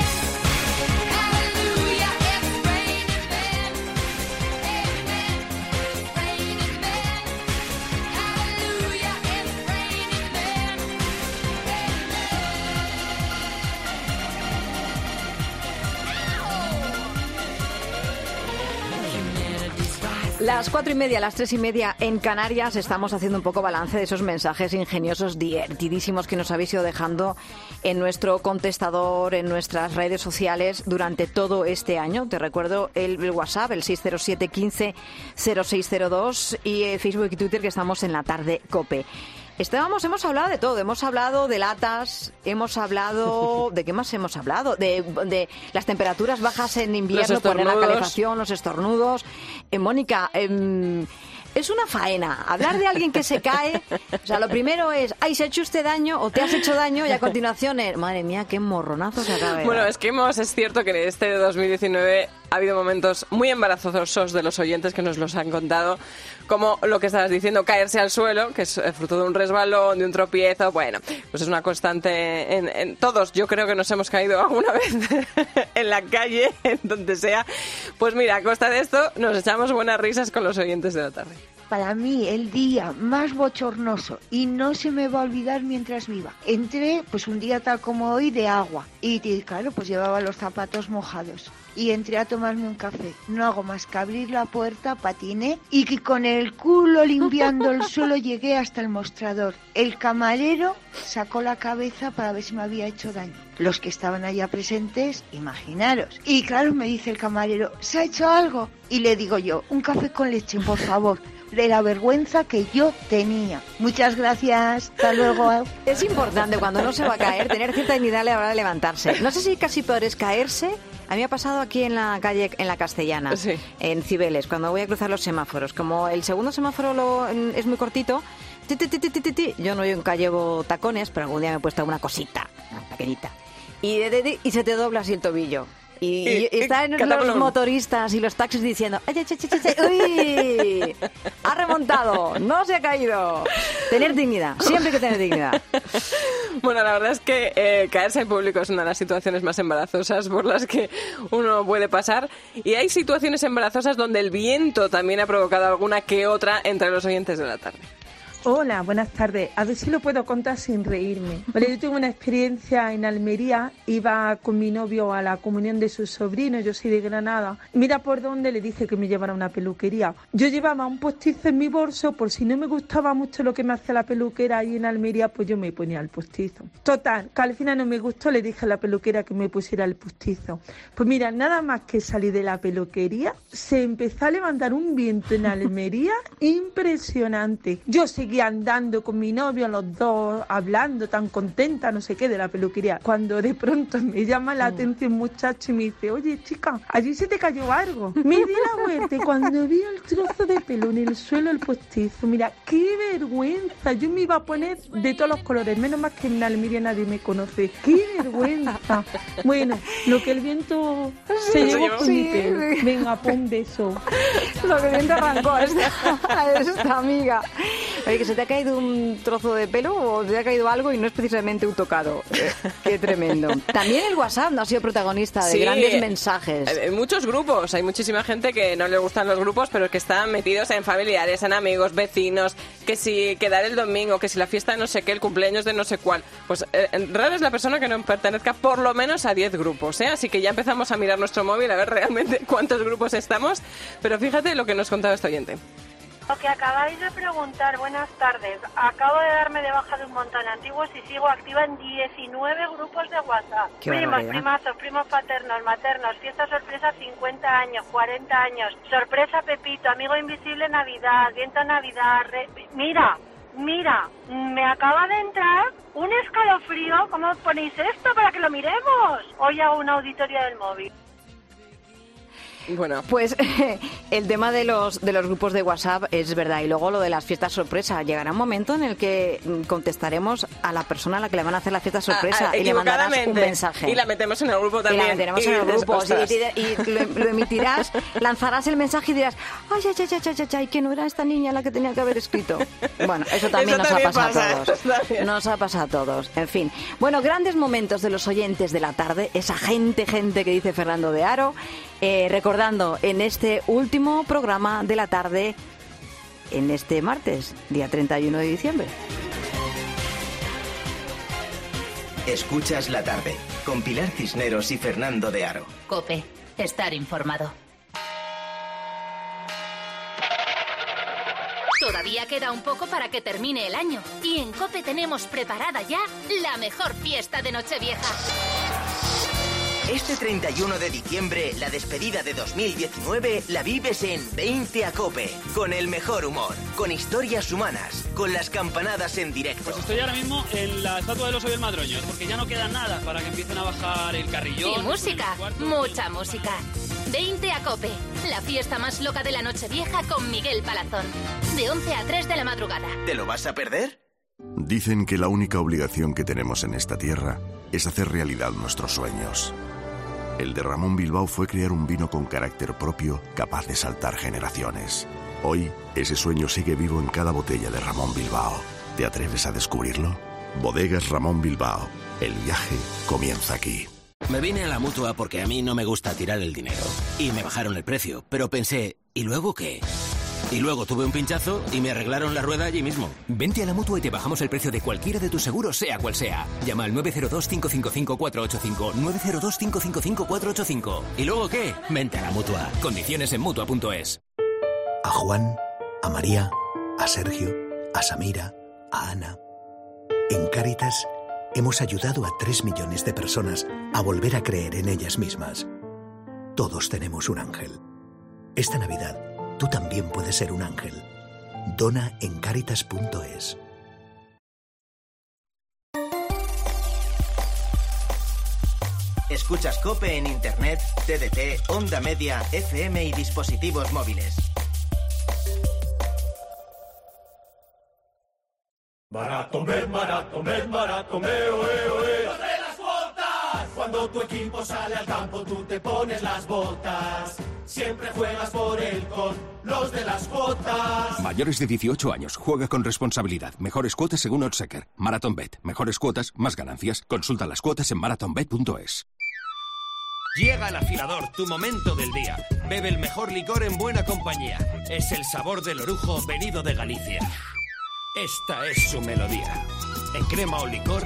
Las cuatro y media, las tres y media en Canarias, estamos haciendo un poco balance de esos mensajes ingeniosos, divertidísimos que nos habéis ido dejando en nuestro contestador, en nuestras redes sociales durante todo este año. Te recuerdo el, el WhatsApp, el seis cero siete, quince, cero seis cero dos y eh, Facebook y Twitter, que estamos en la tarde COPE. Estábamos, hemos hablado de todo, hemos hablado de latas, hemos hablado, ¿de qué más hemos hablado? De, de las temperaturas bajas en invierno, poner la calefacción, los estornudos. Eh, Mónica, eh, es una faena hablar de alguien que se cae. O sea, lo primero es, ay, ¿se ha hecho usted daño o te has hecho daño? Y a continuación es, madre mía, qué morronazo se acaba de dar. Bueno, es que hemos, es cierto que en este dos mil diecinueve ha habido momentos muy embarazosos de los oyentes que nos los han contado, como lo que estabas diciendo, caerse al suelo, que es fruto de un resbalón, de un tropiezo. Bueno, pues es una constante en, en todos. Yo creo que nos hemos caído alguna vez en la calle, en donde sea. Pues mira, a costa de esto nos echamos buenas risas con los oyentes de la tarde. Para mí el día más bochornoso y no se me va a olvidar mientras viva. Entré pues un día tal como hoy de agua y, y claro, pues llevaba los zapatos mojados. Y entré a tomarme un café. No hago más que abrir la puerta, patiné y que con el culo limpiando el suelo llegué hasta el mostrador. El camarero sacó la cabeza para ver si me había hecho daño. Los que estaban allá presentes, imaginaros. Y claro, me dice el camarero, ¿se ha hecho algo? Y le digo yo, un café con leche, por favor. De la vergüenza que yo tenía. Muchas gracias, hasta luego. Es importante cuando uno se va a caer tener cierta dignidad a la hora de levantarse. No sé si casi peor es caerse. A mí me ha pasado aquí en la calle, en la Castellana, sí. en Cibeles, cuando voy a cruzar los semáforos. Como el segundo semáforo lo, es muy cortito, ti, ti, ti, ti, ti, ti. Yo no nunca llevo tacones, pero algún día me he puesto una cosita, una pequeñita, y, de, de, de, y se te dobla así el tobillo. Y, y, y están y, los motoristas y los taxis diciendo, ¡ay, ay, ay, ay, ay! ¡Uy! ¡Ha remontado! ¡No se ha caído! Tener dignidad, siempre hay que tener dignidad. Bueno, la verdad es que eh, caerse en público es una de las situaciones más embarazosas por las que uno puede pasar. Y hay situaciones embarazosas donde el viento también ha provocado alguna que otra entre los oyentes de la tarde. Hola, buenas tardes. A ver si lo puedo contar sin reírme. Vale, yo tuve una experiencia en Almería. Iba con mi novio a la comunión de sus sobrinos. Yo soy de Granada. Mira por dónde le dije que me llevara a una peluquería. Yo llevaba un postizo en mi bolso por si no me gustaba mucho lo que me hacía la peluquera ahí en Almería, pues yo me ponía el postizo. Total, que al final no me gustó, le dije a la peluquera que me pusiera el postizo. Pues mira, nada más que salí de la peluquería, se empezó a levantar un viento en Almería impresionante. Yo seguí andando con mi novio, los dos hablando tan contenta, no sé qué, de la peluquería, cuando de pronto me llama la atención un muchacho y me dice, oye chica, allí se te cayó algo. Me di la vuelta y cuando vi el trozo de pelo en el suelo, el postizo, mira, qué vergüenza, yo me iba a poner de todos los colores, menos más que en Almería nadie me conoce, qué vergüenza. Bueno, lo que el viento se sí, llevó con sí, mi pelo. Sí. Venga, pon beso. Lo que el viento arrancó a esta, a esta amiga. Oye, que se te ha caído un trozo de pelo o te ha caído algo y no es precisamente un tocado. Eh, qué tremendo. También el WhatsApp no ha sido protagonista de Sí, grandes mensajes. En muchos grupos, hay muchísima gente que no le gustan los grupos, pero que están metidos en familiares, en amigos, vecinos, que si quedar el domingo, que si la fiesta de no sé qué, el cumpleaños de no sé cuál. Pues eh, rara es la persona que no pertenezca por lo menos a diez grupos, ¿eh? Así que ya empezamos a mirar nuestro móvil a ver realmente cuántos grupos estamos, pero fíjate lo que nos contaba este oyente. Lo que acabáis de preguntar, buenas tardes. Acabo de darme de baja de un montón antiguos y sigo activa en diecinueve grupos de WhatsApp. Qué primos, barbaridad. primazos, primos paternos, maternos, fiesta sorpresa cincuenta años, cuarenta años, sorpresa Pepito, amigo invisible Navidad, viento Navidad. Re... Mira, mira, me acaba de entrar un escalofrío. ¿Cómo ponéis esto para que lo miremos? Hoy hago una auditoría del móvil. Bueno, pues el tema de los de los grupos de WhatsApp es verdad, y luego lo de las fiestas sorpresa. Llegará un momento en el que contestaremos a la persona a la que le van a hacer la fiesta sorpresa a, a, y le mandarás un mensaje. Y la metemos en el grupo también. Y la meteremos en el grupo. Y, y, y lo, lo emitirás, lanzarás el mensaje y dirás, ay, ay, ay, ay, ay, ay, que no era esta niña la que tenía que haber escrito. Bueno, eso también eso nos también ha pasado pasa, a todos. Nos ha pasado a todos. En fin. Bueno, grandes momentos de los oyentes de la tarde, esa gente, gente que dice Fernando de Aro, eh, recordando en este último programa de la tarde, en este martes, día treinta y uno de diciembre. Escuchas la tarde, con Pilar Cisneros y Fernando de Aro. COPE, estar informado. Todavía queda un poco para que termine el año y en COPE tenemos preparada ya la mejor fiesta de Nochevieja. Este treinta y uno de diciembre, la despedida de dos mil diecinueve la vives en veinte a COPE, con el mejor humor, con historias humanas, con las campanadas en directo. Pues estoy ahora mismo en la estatua del oso y el madroño, porque ya no queda nada para que empiecen a bajar el carrillón. Y música, mucha música. veinte a COPE, la fiesta más loca de la Nochevieja con Miguel Palazón, de once a tres de la madrugada. ¿Te lo vas a perder? Dicen que la única obligación que tenemos en esta tierra es hacer realidad nuestros sueños. El de Ramón Bilbao fue crear un vino con carácter propio, capaz de saltar generaciones. Hoy, ese sueño sigue vivo en cada botella de Ramón Bilbao. ¿Te atreves a descubrirlo? Bodegas Ramón Bilbao. El viaje comienza aquí. Me vine a la Mutua porque a mí no me gusta tirar el dinero. Y me bajaron el precio, pero pensé, ¿y luego qué? Y luego tuve un pinchazo y me arreglaron la rueda allí mismo. Vente a la Mutua y te bajamos el precio de cualquiera de tus seguros, sea cual sea. Llama al nueve cero dos, cinco cinco cinco, cuatro ocho cinco, nueve cero dos, cinco cinco cinco, cuatro ocho cinco. ¿Y luego qué? Vente a la Mutua. Condiciones en Mutua punto es. A Juan, a María, a Sergio, a Samira, a Ana. En Cáritas hemos ayudado a tres millones de personas a volver a creer en ellas mismas. Todos tenemos un ángel. Esta Navidad, tú también puedes ser un ángel. Dona en Cáritas punto es. Escuchas COPE en Internet, T D T, Onda Media, F M y dispositivos móviles. Maratomed, Maratomed, Maratomed, oe, oe. ¡Los de las botas! Cuando tu equipo sale al campo, tú te pones las botas. Siempre juegas por él con los de las cuotas. Mayores de dieciocho años, juega con responsabilidad. Mejores cuotas según Oddschecker. Marathonbet. Mejores cuotas, más ganancias. Consulta las cuotas en marathonbet punto es. Llega el afilador, tu momento del día. Bebe el mejor licor en buena compañía. Es el sabor del orujo venido de Galicia. Esta es su melodía. En crema o licor.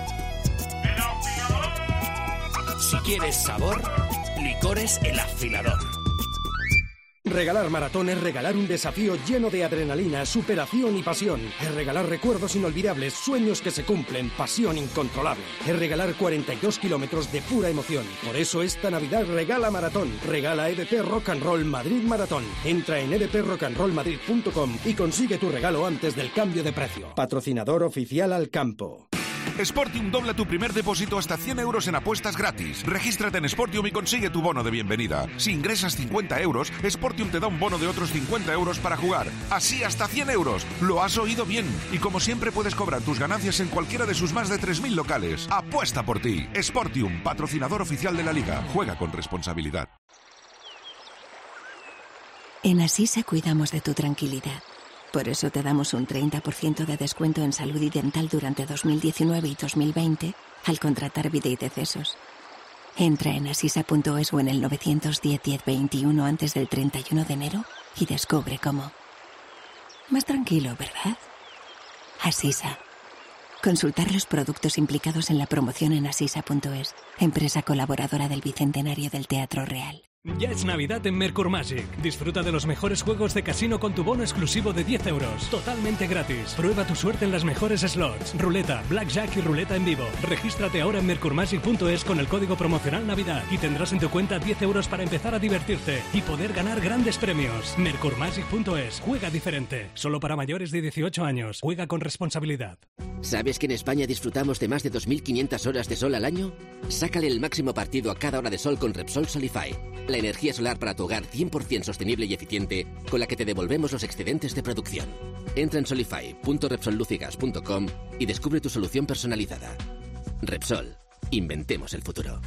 Si quieres sabor, Licores El Afilador. Regalar maratón es regalar un desafío lleno de adrenalina, superación y pasión. Es regalar recuerdos inolvidables, sueños que se cumplen, pasión incontrolable. Es regalar cuarenta y dos kilómetros de pura emoción. Por eso esta Navidad regala maratón. Regala E D P Rock and Roll Madrid Maratón. Entra en e d p rock and roll madrid punto com y consigue tu regalo antes del cambio de precio. Patrocinador oficial al campo. Sportium dobla tu primer depósito hasta cien euros en apuestas gratis. Regístrate en Sportium y consigue tu bono de bienvenida. Si ingresas cincuenta euros, Sportium te da un bono de otros cincuenta euros para jugar. Así hasta cien euros. Lo has oído bien. Y como siempre puedes cobrar tus ganancias en cualquiera de sus más de tres mil locales. Apuesta por ti. Sportium, patrocinador oficial de la Liga. Juega con responsabilidad. En Asisa cuidamos de tu tranquilidad. Por eso te damos un treinta por ciento de descuento en salud y dental durante dos mil diecinueve y dos mil veinte al contratar Vida y Decesos. Entra en asisa punto es o en el nueve uno cero, diez, veintiuno antes del treinta y uno de enero y descubre cómo. Más tranquilo, ¿verdad? Asisa. Consultar los productos implicados en la promoción en asisa punto es, empresa colaboradora del Bicentenario del Teatro Real. Ya es Navidad en Mercurmagic. Disfruta de los mejores juegos de casino con tu bono exclusivo de diez euros. Totalmente gratis. Prueba tu suerte en las mejores slots, ruleta, blackjack y ruleta en vivo. Regístrate ahora en mercurmagic punto es con el código promocional Navidad y tendrás en tu cuenta diez euros para empezar a divertirte y poder ganar grandes premios. mercurmagic punto es. Juega diferente. Solo para mayores de dieciocho años. Juega con responsabilidad. ¿Sabes que en España disfrutamos de más de dos mil quinientas horas de sol al año? Sácale el máximo partido a cada hora de sol con Repsol Solify. La energía solar para tu hogar cien por ciento sostenible y eficiente con la que te devolvemos los excedentes de producción. Entra en solify punto repsol luz y gas punto com y descubre tu solución personalizada. Repsol. Inventemos el futuro.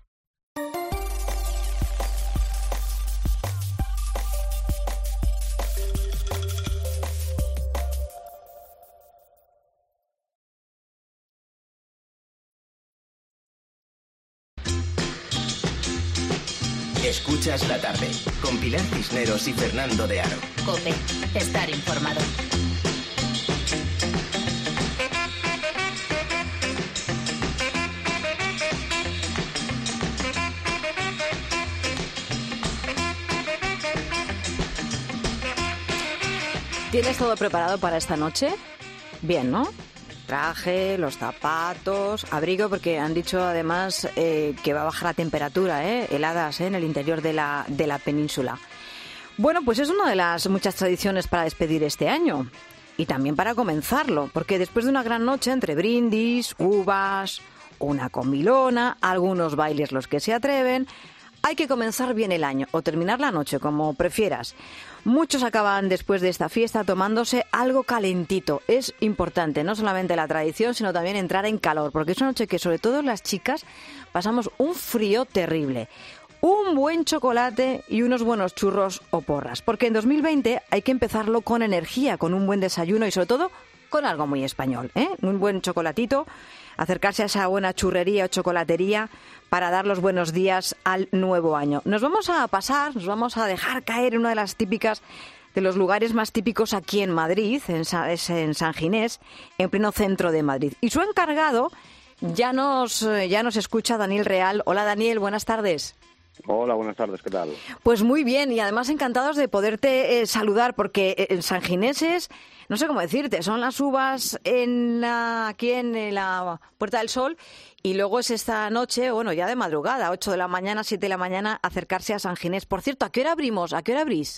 Escuchas la tarde con Pilar Cisneros y Fernando de Aro. COPE. Estar informado. ¿Tienes todo preparado para esta noche? Bien, ¿no? Traje, los zapatos, abrigo, porque han dicho además eh, que va a bajar la temperatura, ¿eh? heladas ¿eh? en el interior de la, de la península. Bueno, pues es una de las muchas tradiciones para despedir este año y también para comenzarlo, porque después de una gran noche entre brindis, uvas, una comilona, algunos bailes los que se atreven, hay que comenzar bien el año o terminar la noche, como prefieras. Muchos acaban después de esta fiesta tomándose algo calentito. Es importante, no solamente la tradición, sino también entrar en calor, porque es una noche que sobre todo las chicas pasamos un frío terrible. Un buen chocolate y unos buenos churros o porras, porque en dos mil veinte hay que empezarlo con energía, con un buen desayuno y sobre todo con algo muy español, ¿eh? Un buen chocolatito, acercarse a esa buena churrería o chocolatería para dar los buenos días al nuevo año. Nos vamos a pasar, nos vamos a dejar caer en una de las típicas, de los lugares más típicos aquí en Madrid, en San, es en San Ginés, en pleno centro de Madrid. Y su encargado ya nos, ya nos escucha, Daniel Real. Hola Daniel, buenas tardes. Hola, buenas tardes, ¿qué tal? Pues muy bien, y además encantados de poderte eh, saludar, porque en San Ginés es, no sé cómo decirte, son las uvas en la, aquí en la Puerta del Sol, y luego es esta noche, bueno, ya de madrugada, ocho de la mañana, siete de la mañana, acercarse a San Ginés. Por cierto, ¿a qué hora abrimos? ¿A qué hora abrís?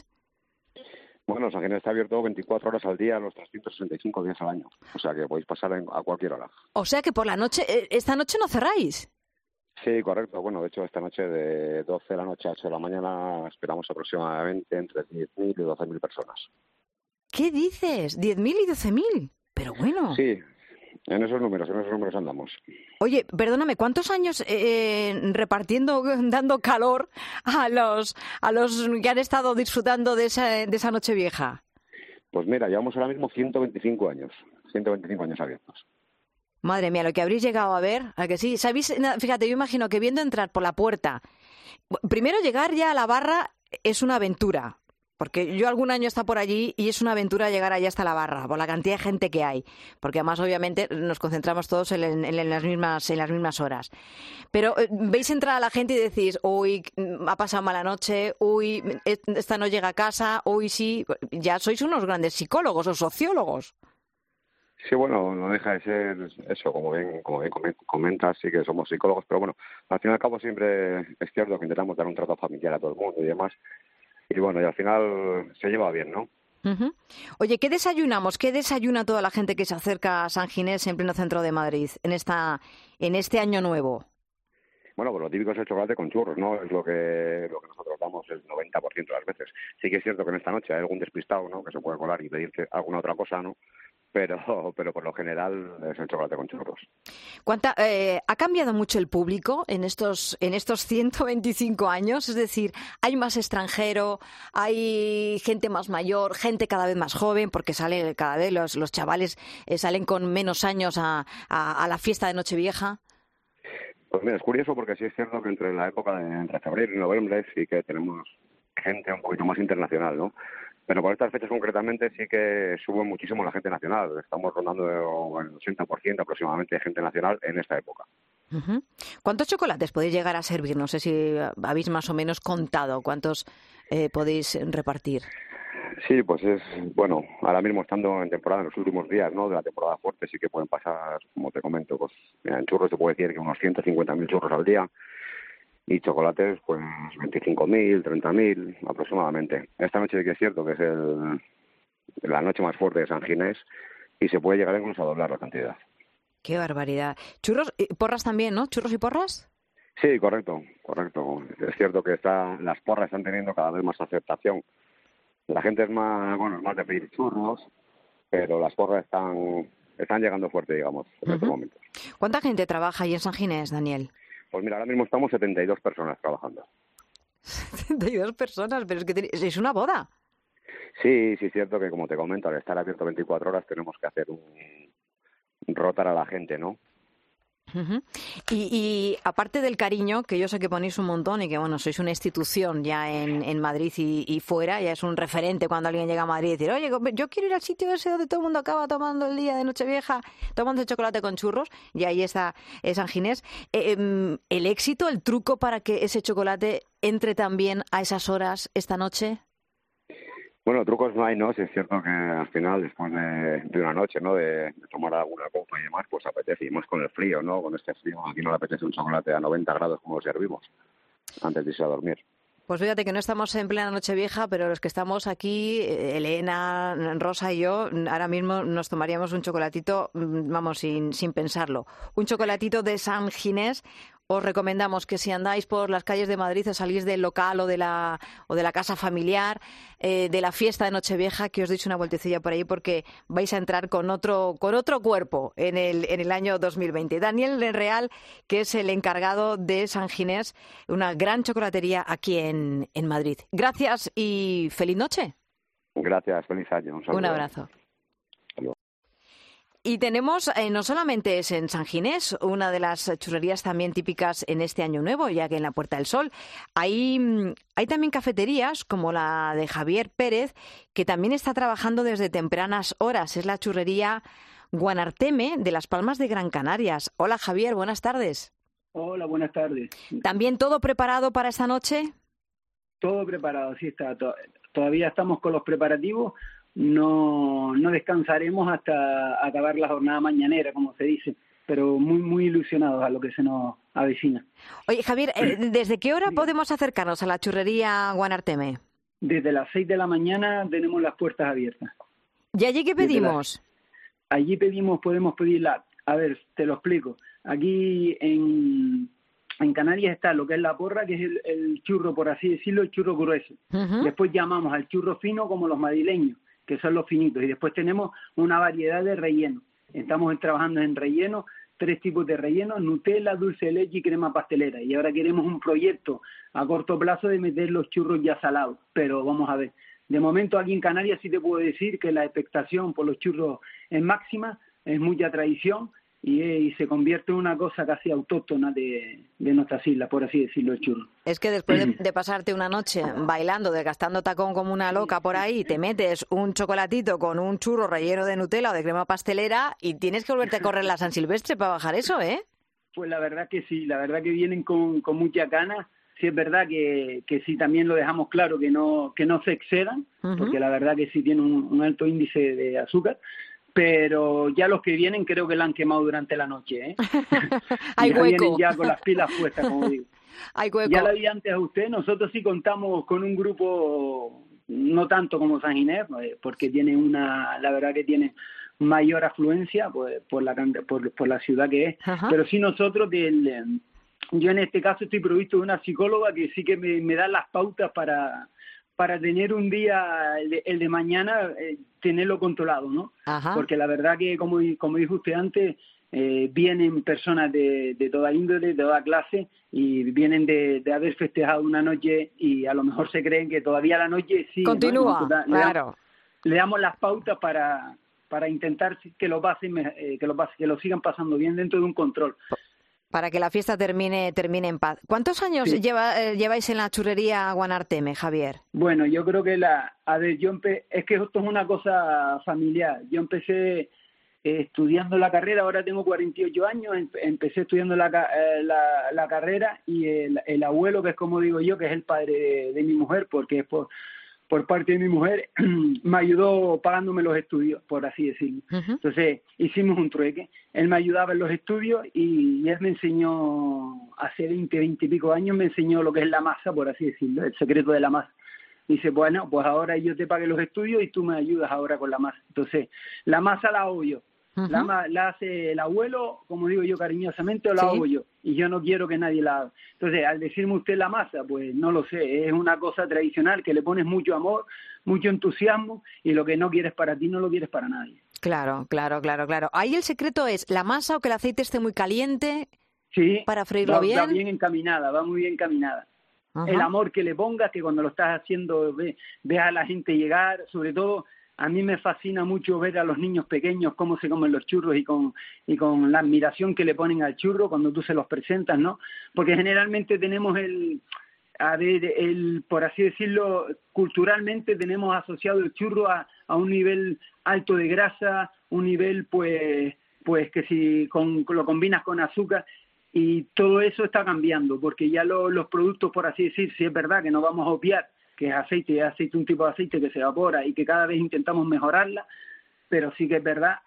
Bueno, San Ginés está abierto veinticuatro horas al día, los trescientos sesenta y cinco días al año, o sea que podéis pasar a cualquier hora. O sea que por la noche, esta noche no cerráis. Sí, correcto. Bueno, de hecho, esta noche de doce de la noche a ocho de la mañana esperamos aproximadamente entre diez mil y doce mil personas. ¿Qué dices? ¿diez mil y doce mil? Pero bueno. Sí, en esos números, en esos números andamos. Oye, perdóname, ¿cuántos años eh, repartiendo, dando calor a los a los que han estado disfrutando de esa, de esa noche vieja? Pues mira, llevamos ahora mismo ciento veinticinco años, ciento veinticinco años abiertos. Madre mía, lo que habréis llegado a ver, ¿a que sí? ¿Sabéis? Fíjate, yo imagino que viendo entrar por la puerta, primero llegar ya a la barra es una aventura, porque yo algún año he estado por allí y es una aventura llegar allá hasta la barra, por la cantidad de gente que hay, porque además obviamente nos concentramos todos en, en, en, las, mismas, en las mismas horas. Pero veis entrar a la gente y decís, uy, ha pasado mala noche, uy, esta no llega a casa, uy, sí, ya sois unos grandes psicólogos o sociólogos. Sí, bueno, no deja de ser eso, como bien, como bien comentas, sí que somos psicólogos, pero bueno, al fin y al cabo siempre es cierto que intentamos dar un trato familiar a todo el mundo y demás, y bueno, y al final se lleva bien, ¿no? Uh-huh. Oye, ¿qué desayunamos? ¿Qué desayuna toda la gente que se acerca a San Ginés en pleno centro de Madrid en esta, en este año nuevo? Bueno, pues lo típico es el chocolate con churros, ¿no? Es lo que lo que nosotros damos el noventa por ciento de las veces. Sí que es cierto que en esta noche hay algún despistado, ¿no? Que se puede colar y pedirte alguna otra cosa, ¿no? pero pero por lo general es el chocolate con churros. ¿Cuánta, eh, ¿Ha cambiado mucho el público en estos en estos ciento veinticinco años? Es decir, ¿hay más extranjero, hay gente más mayor, gente cada vez más joven? Porque sale cada vez los, los chavales eh, salen con menos años a, a, a la fiesta de Nochevieja. Pues mira, es curioso porque sí es cierto que entre la época de entre febrero y noviembre sí que tenemos gente un poquito más internacional, ¿no? Pero por estas fechas concretamente sí que sube muchísimo la gente nacional. Estamos rondando el ochenta por ciento aproximadamente de gente nacional en esta época. Uh-huh. ¿Cuántos chocolates podéis llegar a servir? No sé si habéis más o menos contado cuántos eh, podéis repartir. Sí, pues es, bueno, ahora mismo estando en temporada, en los últimos días, ¿no?, de la temporada fuerte, sí que pueden pasar, como te comento, pues mira, en churros te puedo decir que unos ciento cincuenta mil churros al día. Y chocolates, pues veinticinco mil, treinta mil aproximadamente. Esta noche sí que es cierto que es el, la noche más fuerte de San Ginés y se puede llegar incluso a doblar la cantidad. ¡Qué barbaridad! ¿Churros y porras también, no? ¿Churros y porras? Sí, correcto, correcto. Es cierto que está, las porras están teniendo cada vez más aceptación. La gente es más, bueno, es más de pedir churros, pero las porras están, están llegando fuerte, digamos, en uh-huh. estos momentos. ¿Cuánta gente trabaja ahí en San Ginés, Daniel? Pues mira, ahora mismo estamos setenta y dos personas trabajando. setenta y dos personas, pero es que ten... es una boda. Sí, sí es cierto que, como te comento, al estar abierto veinticuatro horas tenemos que hacer un rotar a la gente, ¿no? Uh-huh. Y, y aparte del cariño, que yo sé que ponéis un montón y que, bueno, sois una institución ya en, en Madrid y, y fuera, ya es un referente cuando alguien llega a Madrid y decir, oye, yo quiero ir al sitio ese donde todo el mundo acaba tomando el día de Nochevieja, tomando chocolate con churros, y ahí está eh, San Ginés. Eh, eh, ¿El éxito, el truco para que ese chocolate entre también a esas horas esta noche? Bueno, trucos no hay, ¿no? Si es cierto que al final, después de, de una noche, ¿no?, de, de tomar alguna copa y demás, pues apetece, y más con el frío, ¿no? Con este frío, aquí no le apetece un chocolate a noventa grados como lo servimos antes de irse a dormir. Pues fíjate que no estamos en plena Nochevieja, pero los que estamos aquí, Elena, Rosa y yo, ahora mismo nos tomaríamos un chocolatito, vamos, sin, sin pensarlo. Un chocolatito de San Ginés. Os recomendamos que si andáis por las calles de Madrid o salís del local o de la o de la casa familiar, eh, de la fiesta de Nochevieja, que os deis una vueltecilla por ahí porque vais a entrar con otro con otro cuerpo en el en el año dos mil veinte. Daniel Real, que es el encargado de San Ginés, una gran chocolatería aquí en, en Madrid. Gracias y feliz noche. Gracias, feliz año. Un saludo. Un abrazo. Y tenemos, eh, no solamente es en San Ginés, una de las churrerías también típicas en este Año Nuevo, ya que en la Puerta del Sol hay, hay también cafeterías como la de Javier Pérez, que también está trabajando desde tempranas horas. Es la churrería Guanarteme de Las Palmas de Gran Canarias. Hola Javier, buenas tardes. Hola, buenas tardes. ¿También todo preparado para esta noche? Todo preparado, sí está. Todavía estamos con los preparativos. No, no descansaremos hasta acabar la jornada mañanera, como se dice, pero muy muy ilusionados a lo que se nos avecina. Oye, Javier, ¿desde qué hora podemos acercarnos a la churrería Guanarteme? Desde las seis de la mañana tenemos las puertas abiertas. ¿Y allí qué pedimos? La, allí pedimos, podemos pedir la... A ver, te lo explico. Aquí en... En Canarias está lo que es la porra, que es el, el churro, por así decirlo, el churro grueso. Uh-huh. Después llamamos al churro fino como los madrileños, que son los finitos. Y después tenemos una variedad de rellenos. Estamos trabajando en relleno, tres tipos de rellenos, Nutella, dulce de leche y crema pastelera. Y ahora queremos un proyecto a corto plazo de meter los churros ya salados. Pero vamos a ver. De momento aquí en Canarias sí te puedo decir que la expectación por los churros es máxima, es mucha tradición. Y, y se convierte en una cosa casi autóctona de, de nuestras islas, por así decirlo, el churro. Es que después de, de pasarte una noche bailando, desgastando tacón como una loca por ahí, te metes un chocolatito con un churro relleno de Nutella o de crema pastelera y tienes que volverte a correr la San Silvestre para bajar eso, ¿eh? Pues la verdad que sí, la verdad que vienen con, con mucha gana. Sí es verdad que, que sí también lo dejamos claro, que no que no se excedan, uh-huh. porque la verdad que sí tiene un, un alto índice de azúcar. Pero ya los que vienen creo que la han quemado durante la noche, ¿eh? Hay ya hueco. Vienen ya con las pilas puestas, como digo. Hay hueco. Ya la vi antes a usted, nosotros sí contamos con un grupo, no tanto como San Ginés, porque tiene una, la verdad que tiene mayor afluencia pues, por, la, por, por la ciudad que es, Ajá. pero sí nosotros, del, yo en este caso estoy provisto de una psicóloga que sí que me, me da las pautas para... para tener un día, el de, el de mañana, eh, tenerlo controlado, ¿no? Ajá. Porque la verdad que, como, como dijo usted antes, eh, vienen personas de, de toda índole, de toda clase, y vienen de, de haber festejado una noche y a lo mejor se creen que todavía la noche sigue, continúa, ¿no? Le claro. damos, le damos las pautas para, para intentar que lo pasen, eh, que lo pasen, que lo sigan pasando bien dentro de un control. Para que la fiesta termine termine en paz. ¿Cuántos años Sí. lleva, eh, lleváis en la churrería Guanarteme, Javier? Bueno, yo creo que la, a ver, yo empe, es que esto es una cosa familiar. Yo empecé eh, estudiando la carrera, ahora tengo cuarenta y ocho años, em, empecé estudiando la, ca- eh, la, la carrera y el, el abuelo, que es como digo yo, que es el padre de, de mi mujer, porque es por, por parte de mi mujer, me ayudó pagándome los estudios, por así decirlo. Uh-huh. Entonces hicimos un trueque. Él me ayudaba en los estudios y, y él me enseñó, hace veinte, veinte y pico años, me enseñó lo que es la masa, por así decirlo, el secreto de la masa. Dice, bueno, pues ahora yo te pagué los estudios y tú me ayudas ahora con la masa. Entonces, la masa la hago yo. Uh-huh. La, ma- la hace el abuelo, como digo yo cariñosamente, o la Sí. hago yo. Y yo no quiero que nadie la haga. Entonces, al decirme usted la masa, pues no lo sé. Es una cosa tradicional que le pones mucho amor, mucho entusiasmo, y lo que no quieres para ti no lo quieres para nadie. Claro, claro, claro, claro. Ahí el secreto es la masa o que el aceite esté muy caliente Sí, para freírlo va, bien. va bien encaminada, va muy bien encaminada. Ajá. El amor que le pongas, que cuando lo estás haciendo ve, ves a la gente llegar, sobre todo a mí me fascina mucho ver a los niños pequeños cómo se comen los churros y con y con la admiración que le ponen al churro cuando tú se los presentas, ¿no? Porque generalmente tenemos el, a ver, el por así decirlo, culturalmente tenemos asociado el churro a, a un nivel alto de grasa, un nivel pues pues que si con, lo combinas con azúcar. Y todo eso está cambiando, porque ya lo, los productos, por así decir, sí es verdad que no vamos a obviar que es aceite, es aceite, un tipo de aceite que se evapora y que cada vez intentamos mejorarla, pero sí que es verdad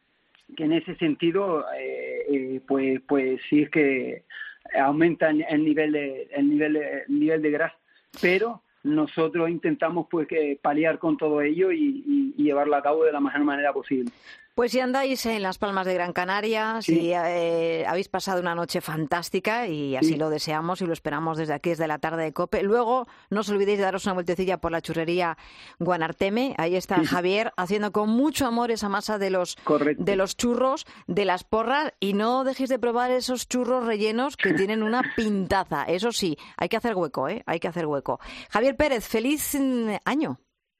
que en ese sentido, eh, eh, pues pues sí es que aumenta el, el nivel de el nivel de, el nivel de grasa, pero nosotros intentamos pues que paliar con todo ello y, y, y llevarlo a cabo de la mejor manera posible. Pues si andáis en las Palmas de Gran Canaria, Sí. si eh, habéis pasado una noche fantástica y así Sí. lo deseamos y lo esperamos desde aquí, desde la tarde de COPE. Luego, no os olvidéis de daros una vueltecilla por la churrería Guanarteme. Ahí está Sí. Javier haciendo con mucho amor esa masa de los, Correcto. de los churros, de las porras, y no dejéis de probar esos churros rellenos que tienen una pintaza. Eso sí, hay que hacer hueco, ¿eh? Hay que hacer hueco. Javier Pérez, feliz mm, año.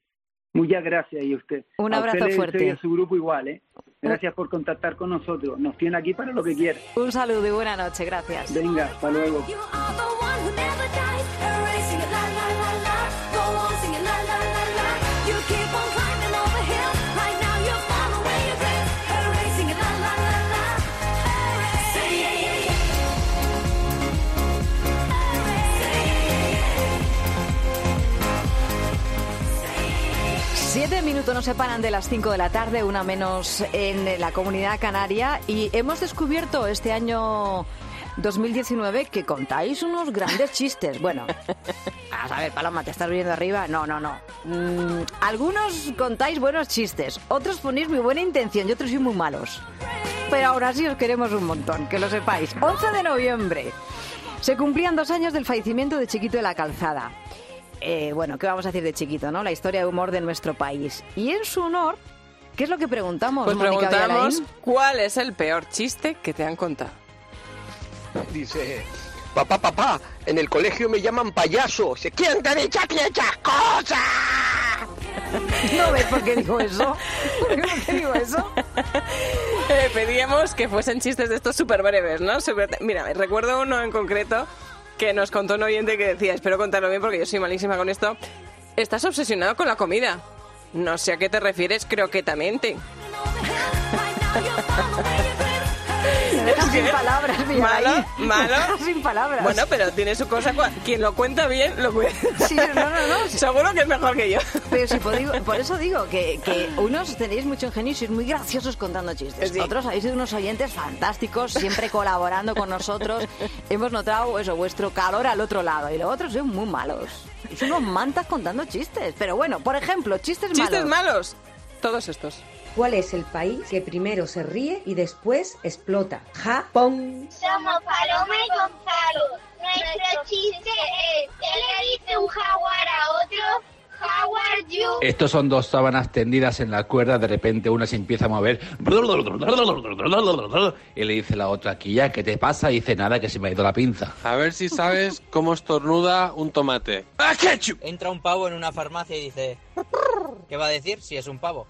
Muchas gracias y a usted. Un a abrazo usted, fuerte. Y a su grupo igual, ¿eh? Gracias por contactar con nosotros. Nos tiene aquí para lo que quiera. Un saludo y buena noche, gracias. Venga, hasta luego. Siete minutos nos separan de las cinco de la tarde, una menos en la Comunidad Canaria, y hemos descubierto este año dos mil diecinueve que contáis unos grandes chistes. Bueno, a ver, Paloma, ¿te estás viendo arriba? No, no, no. Mm, algunos contáis buenos chistes, otros ponéis muy buena intención y otros sois muy malos. Pero ahora sí os queremos un montón, que lo sepáis. once de noviembre. Se cumplían dos años del fallecimiento de Chiquito de la Calzada. Eh, bueno, ¿qué vamos a decir de Chiquito, no? La historia de humor de nuestro país. Y en su honor, ¿qué es lo que preguntamos, Pues Mónica preguntamos Villaín? cuál es el peor chiste que te han contado. Dice, papá, papá, en el colegio me llaman payaso. Dice, ¿quién te ha dicho a ti esas cosas? ¿No ves por qué digo eso? ¿Por qué digo eso? Eh, pedíamos que fuesen chistes de estos súper breves, ¿no? Super- Mira, recuerdo uno en concreto que nos contó un oyente que decía, espero contarlo bien porque yo soy malísima con esto. ¿Estás obsesionado con la comida? No sé a qué te refieres, croquetamente. Me dejas sin palabras, Villaín. Malo, malo. Me dejas sin palabras. Bueno, pero tiene su cosa. cua- Quien lo cuenta bien, lo cuenta. Sí, no, no, no. Seguro que es mejor que yo. Pero si por, digo- por eso digo que, que unos tenéis mucho ingenio y sois muy graciosos contando chistes. Sí. Otros habéis sido unos oyentes fantásticos, siempre colaborando con nosotros. Hemos notado eso, vuestro calor al otro lado. Y los otros son muy malos. Sois unos mantas contando chistes. Pero bueno, por ejemplo, chistes, Chistes malos. malos. Todos estos. ¿Cuál es el país que primero se ríe y después explota? Japón. Somos Paloma y Gonzalo. Nuestro chiste es, ¿qué le dice un jaguar a otro How are you? Estos son dos sábanas tendidas en la cuerda, de repente una se empieza a mover y le dice la otra, aquí ya, ¿qué te pasa? Y dice, nada, que se me ha ido la pinza. A ver si sabes cómo estornuda un tomate. ¡Ah, ketchup! Entra un pavo en una farmacia y dice, ¿qué va a decir si es un pavo?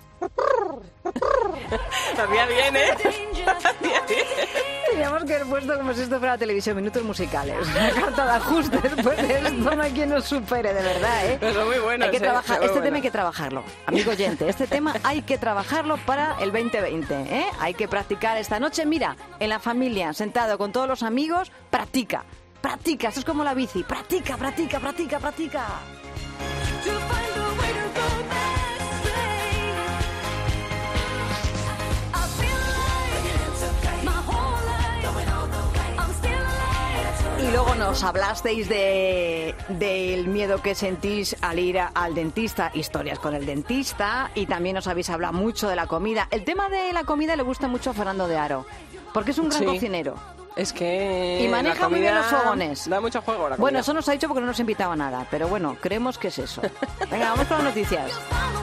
Hacía bien, ¿eh? Hacía bien. Teníamos que haber puesto como si esto fuera televisión, minutos musicales. Una carta de ajuste después de esto, no hay quien nos supere, de verdad, ¿eh? Pero son muy buenos, hay que ¿eh? trabajar, Muy este bueno. tema hay que trabajarlo, amigo oyente, este tema hay que trabajarlo para el veinte veinte, ¿eh? Hay que practicar esta noche, mira, en la familia, sentado con todos los amigos, practica, practica, esto es como la bici, practica, practica, practica, practica. Y luego nos hablasteis de del miedo que sentís al ir a- al dentista, historias con el dentista, y también os habéis hablado mucho de la comida. El tema de la comida le gusta mucho a Fernando de Aro, porque es un gran Sí. cocinero. Es que Y maneja la muy bien los comida fogones. Da mucho juego la comida. Bueno, eso nos ha dicho porque no nos invitaba a nada, pero bueno, creemos que es eso. Venga, vamos con las noticias.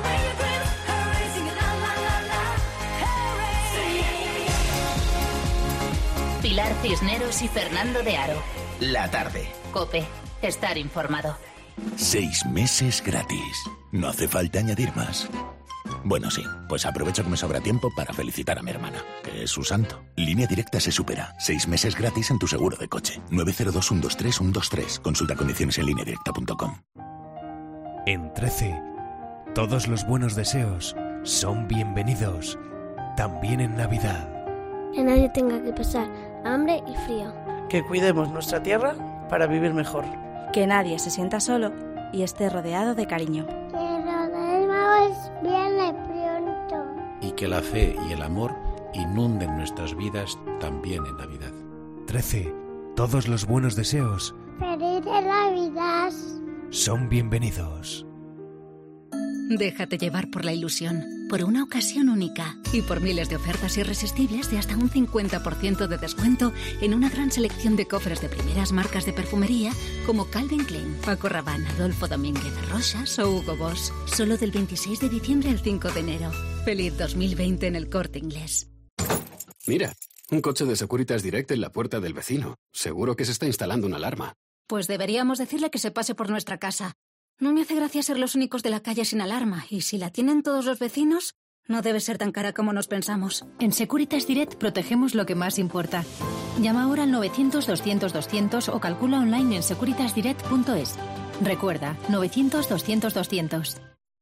Pilar Cisneros y Fernando de Aro. La tarde. COPE. Estar informado. Seis meses gratis. No hace falta añadir más. Bueno, sí, pues aprovecho que me sobra tiempo para felicitar a mi hermana, que es su santo. Línea Directa se supera. Seis meses gratis en tu seguro de coche. nueve cero dos, uno dos tres, uno dos tres. Consulta condiciones en línea directa punto com. En trece, todos los buenos deseos son bienvenidos, también en Navidad. Que nadie tenga que pasar hambre y frío. Que cuidemos nuestra tierra para vivir mejor. Que nadie se sienta solo y esté rodeado de cariño. Que los Reyes viene pronto. Y que la fe y el amor inunden nuestras vidas también en Navidad. trece, todos los buenos deseos Feliz Navidad. son bienvenidos. Déjate llevar por la ilusión, por una ocasión única y por miles de ofertas irresistibles de hasta un cincuenta por ciento de descuento en una gran selección de cofres de primeras marcas de perfumería como Calvin Klein, Paco Rabanne, Adolfo Domínguez de Rosas o Hugo Boss. Solo del veintiséis de diciembre al cinco de enero. Feliz dos mil veinte en El Corte Inglés. Mira, un coche de Securitas Direct en la puerta del vecino. Seguro que se está instalando una alarma. Pues deberíamos decirle que se pase por nuestra casa. No me hace gracia ser los únicos de la calle sin alarma, y si la tienen todos los vecinos, no debe ser tan cara como nos pensamos. En Securitas Direct protegemos lo que más importa. Llama ahora al novecientos, doscientos, doscientos o calcula online en securitas direct punto es. Recuerda, novecientos, doscientos, doscientos.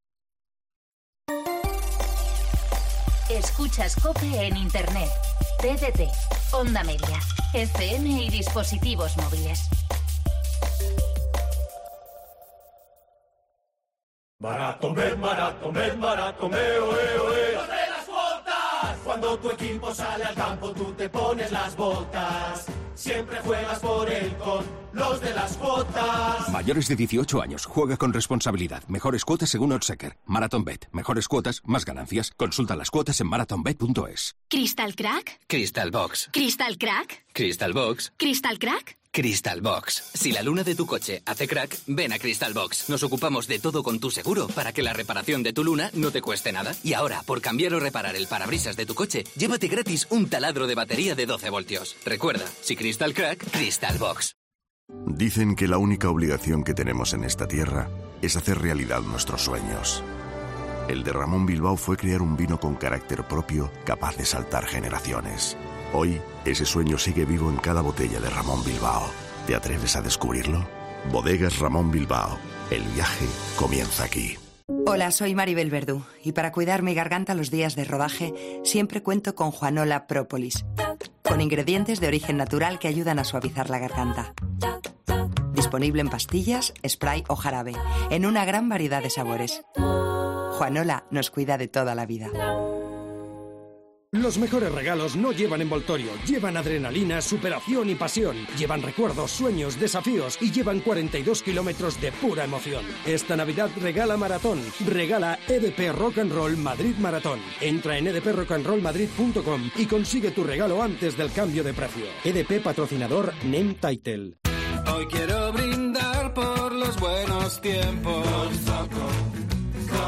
Escuchas COPE en Internet, T D T, Onda Media, F M y dispositivos móviles. Maratomed, Maratomed, Maratomed, oe, oe. ¡Los de las botas! Cuando tu equipo sale al campo, tú te pones las botas. Siempre juegas por él con los de las cuotas. Mayores de dieciocho años. Juega con responsabilidad. Mejores cuotas según Oddschecker. MarathonBet. Mejores cuotas, más ganancias. Consulta las cuotas en marathonbet punto es. ¿Crystal Crack? Crystal Box. ¿Crystal Crack? Crystal Box. ¿Crystal Crack? Crystal Box. Si la luna de tu coche hace crack, ven a Crystal Box. Nos ocupamos de todo con tu seguro para que la reparación de tu luna no te cueste nada. Y ahora, por cambiar o reparar el parabrisas de tu coche, llévate gratis un taladro de batería de doce voltios. Recuerda, si Crystal Crack, Crystal Box. Dicen que la única obligación que tenemos en esta tierra es hacer realidad nuestros sueños. El de Ramón Bilbao fue crear un vino con carácter propio, capaz de saltar generaciones. Hoy, ese sueño sigue vivo en cada botella de Ramón Bilbao. ¿Te atreves a descubrirlo? Bodegas Ramón Bilbao. El viaje comienza aquí. Hola, soy Maribel Verdú y para cuidar mi garganta los días de rodaje siempre cuento con Juanola Própolis, con ingredientes de origen natural que ayudan a suavizar la garganta. Disponible en pastillas, spray o jarabe, en una gran variedad de sabores. Juanola nos cuida de toda la vida. Los mejores regalos no llevan envoltorio, llevan adrenalina, superación y pasión. Llevan recuerdos, sueños, desafíos y llevan cuarenta y dos kilómetros de pura emoción. Esta Navidad regala maratón. Regala E D P Rock and Roll Madrid Maratón. Entra en e d p rock and roll madrid punto com y consigue tu regalo antes del cambio de precio. E D P patrocinador Name Title. Hoy quiero brindar por los buenos tiempos.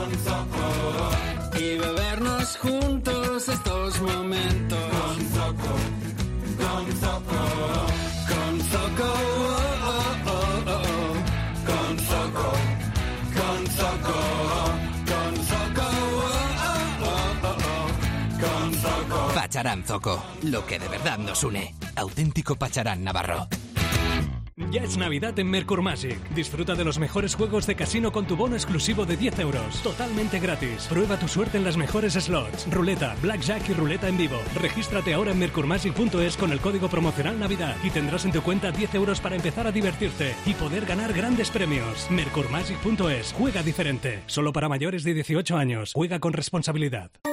con Zoco. Y bebernos juntos estos momentos. Con Zoco, con Zoco. Con Zoco, oh, oh, oh, oh. Con Zoco, con Zoco. Con Zoco, oh, oh, oh, oh. Con Zoco. Pacharán Zoco, lo que de verdad nos une. Auténtico Pacharán navarro. Ya es Navidad en Mercurmagic. Disfruta de los mejores juegos de casino con tu bono exclusivo de diez euros. Totalmente gratis. Prueba tu suerte en las mejores slots. Ruleta, blackjack y ruleta en vivo. Regístrate ahora en mercurmagic punto es con el código promocional Navidad y tendrás en tu cuenta diez euros para empezar a divertirte y poder ganar grandes premios. mercurmagic punto es. Juega diferente. Solo para mayores de dieciocho años. Juega con responsabilidad.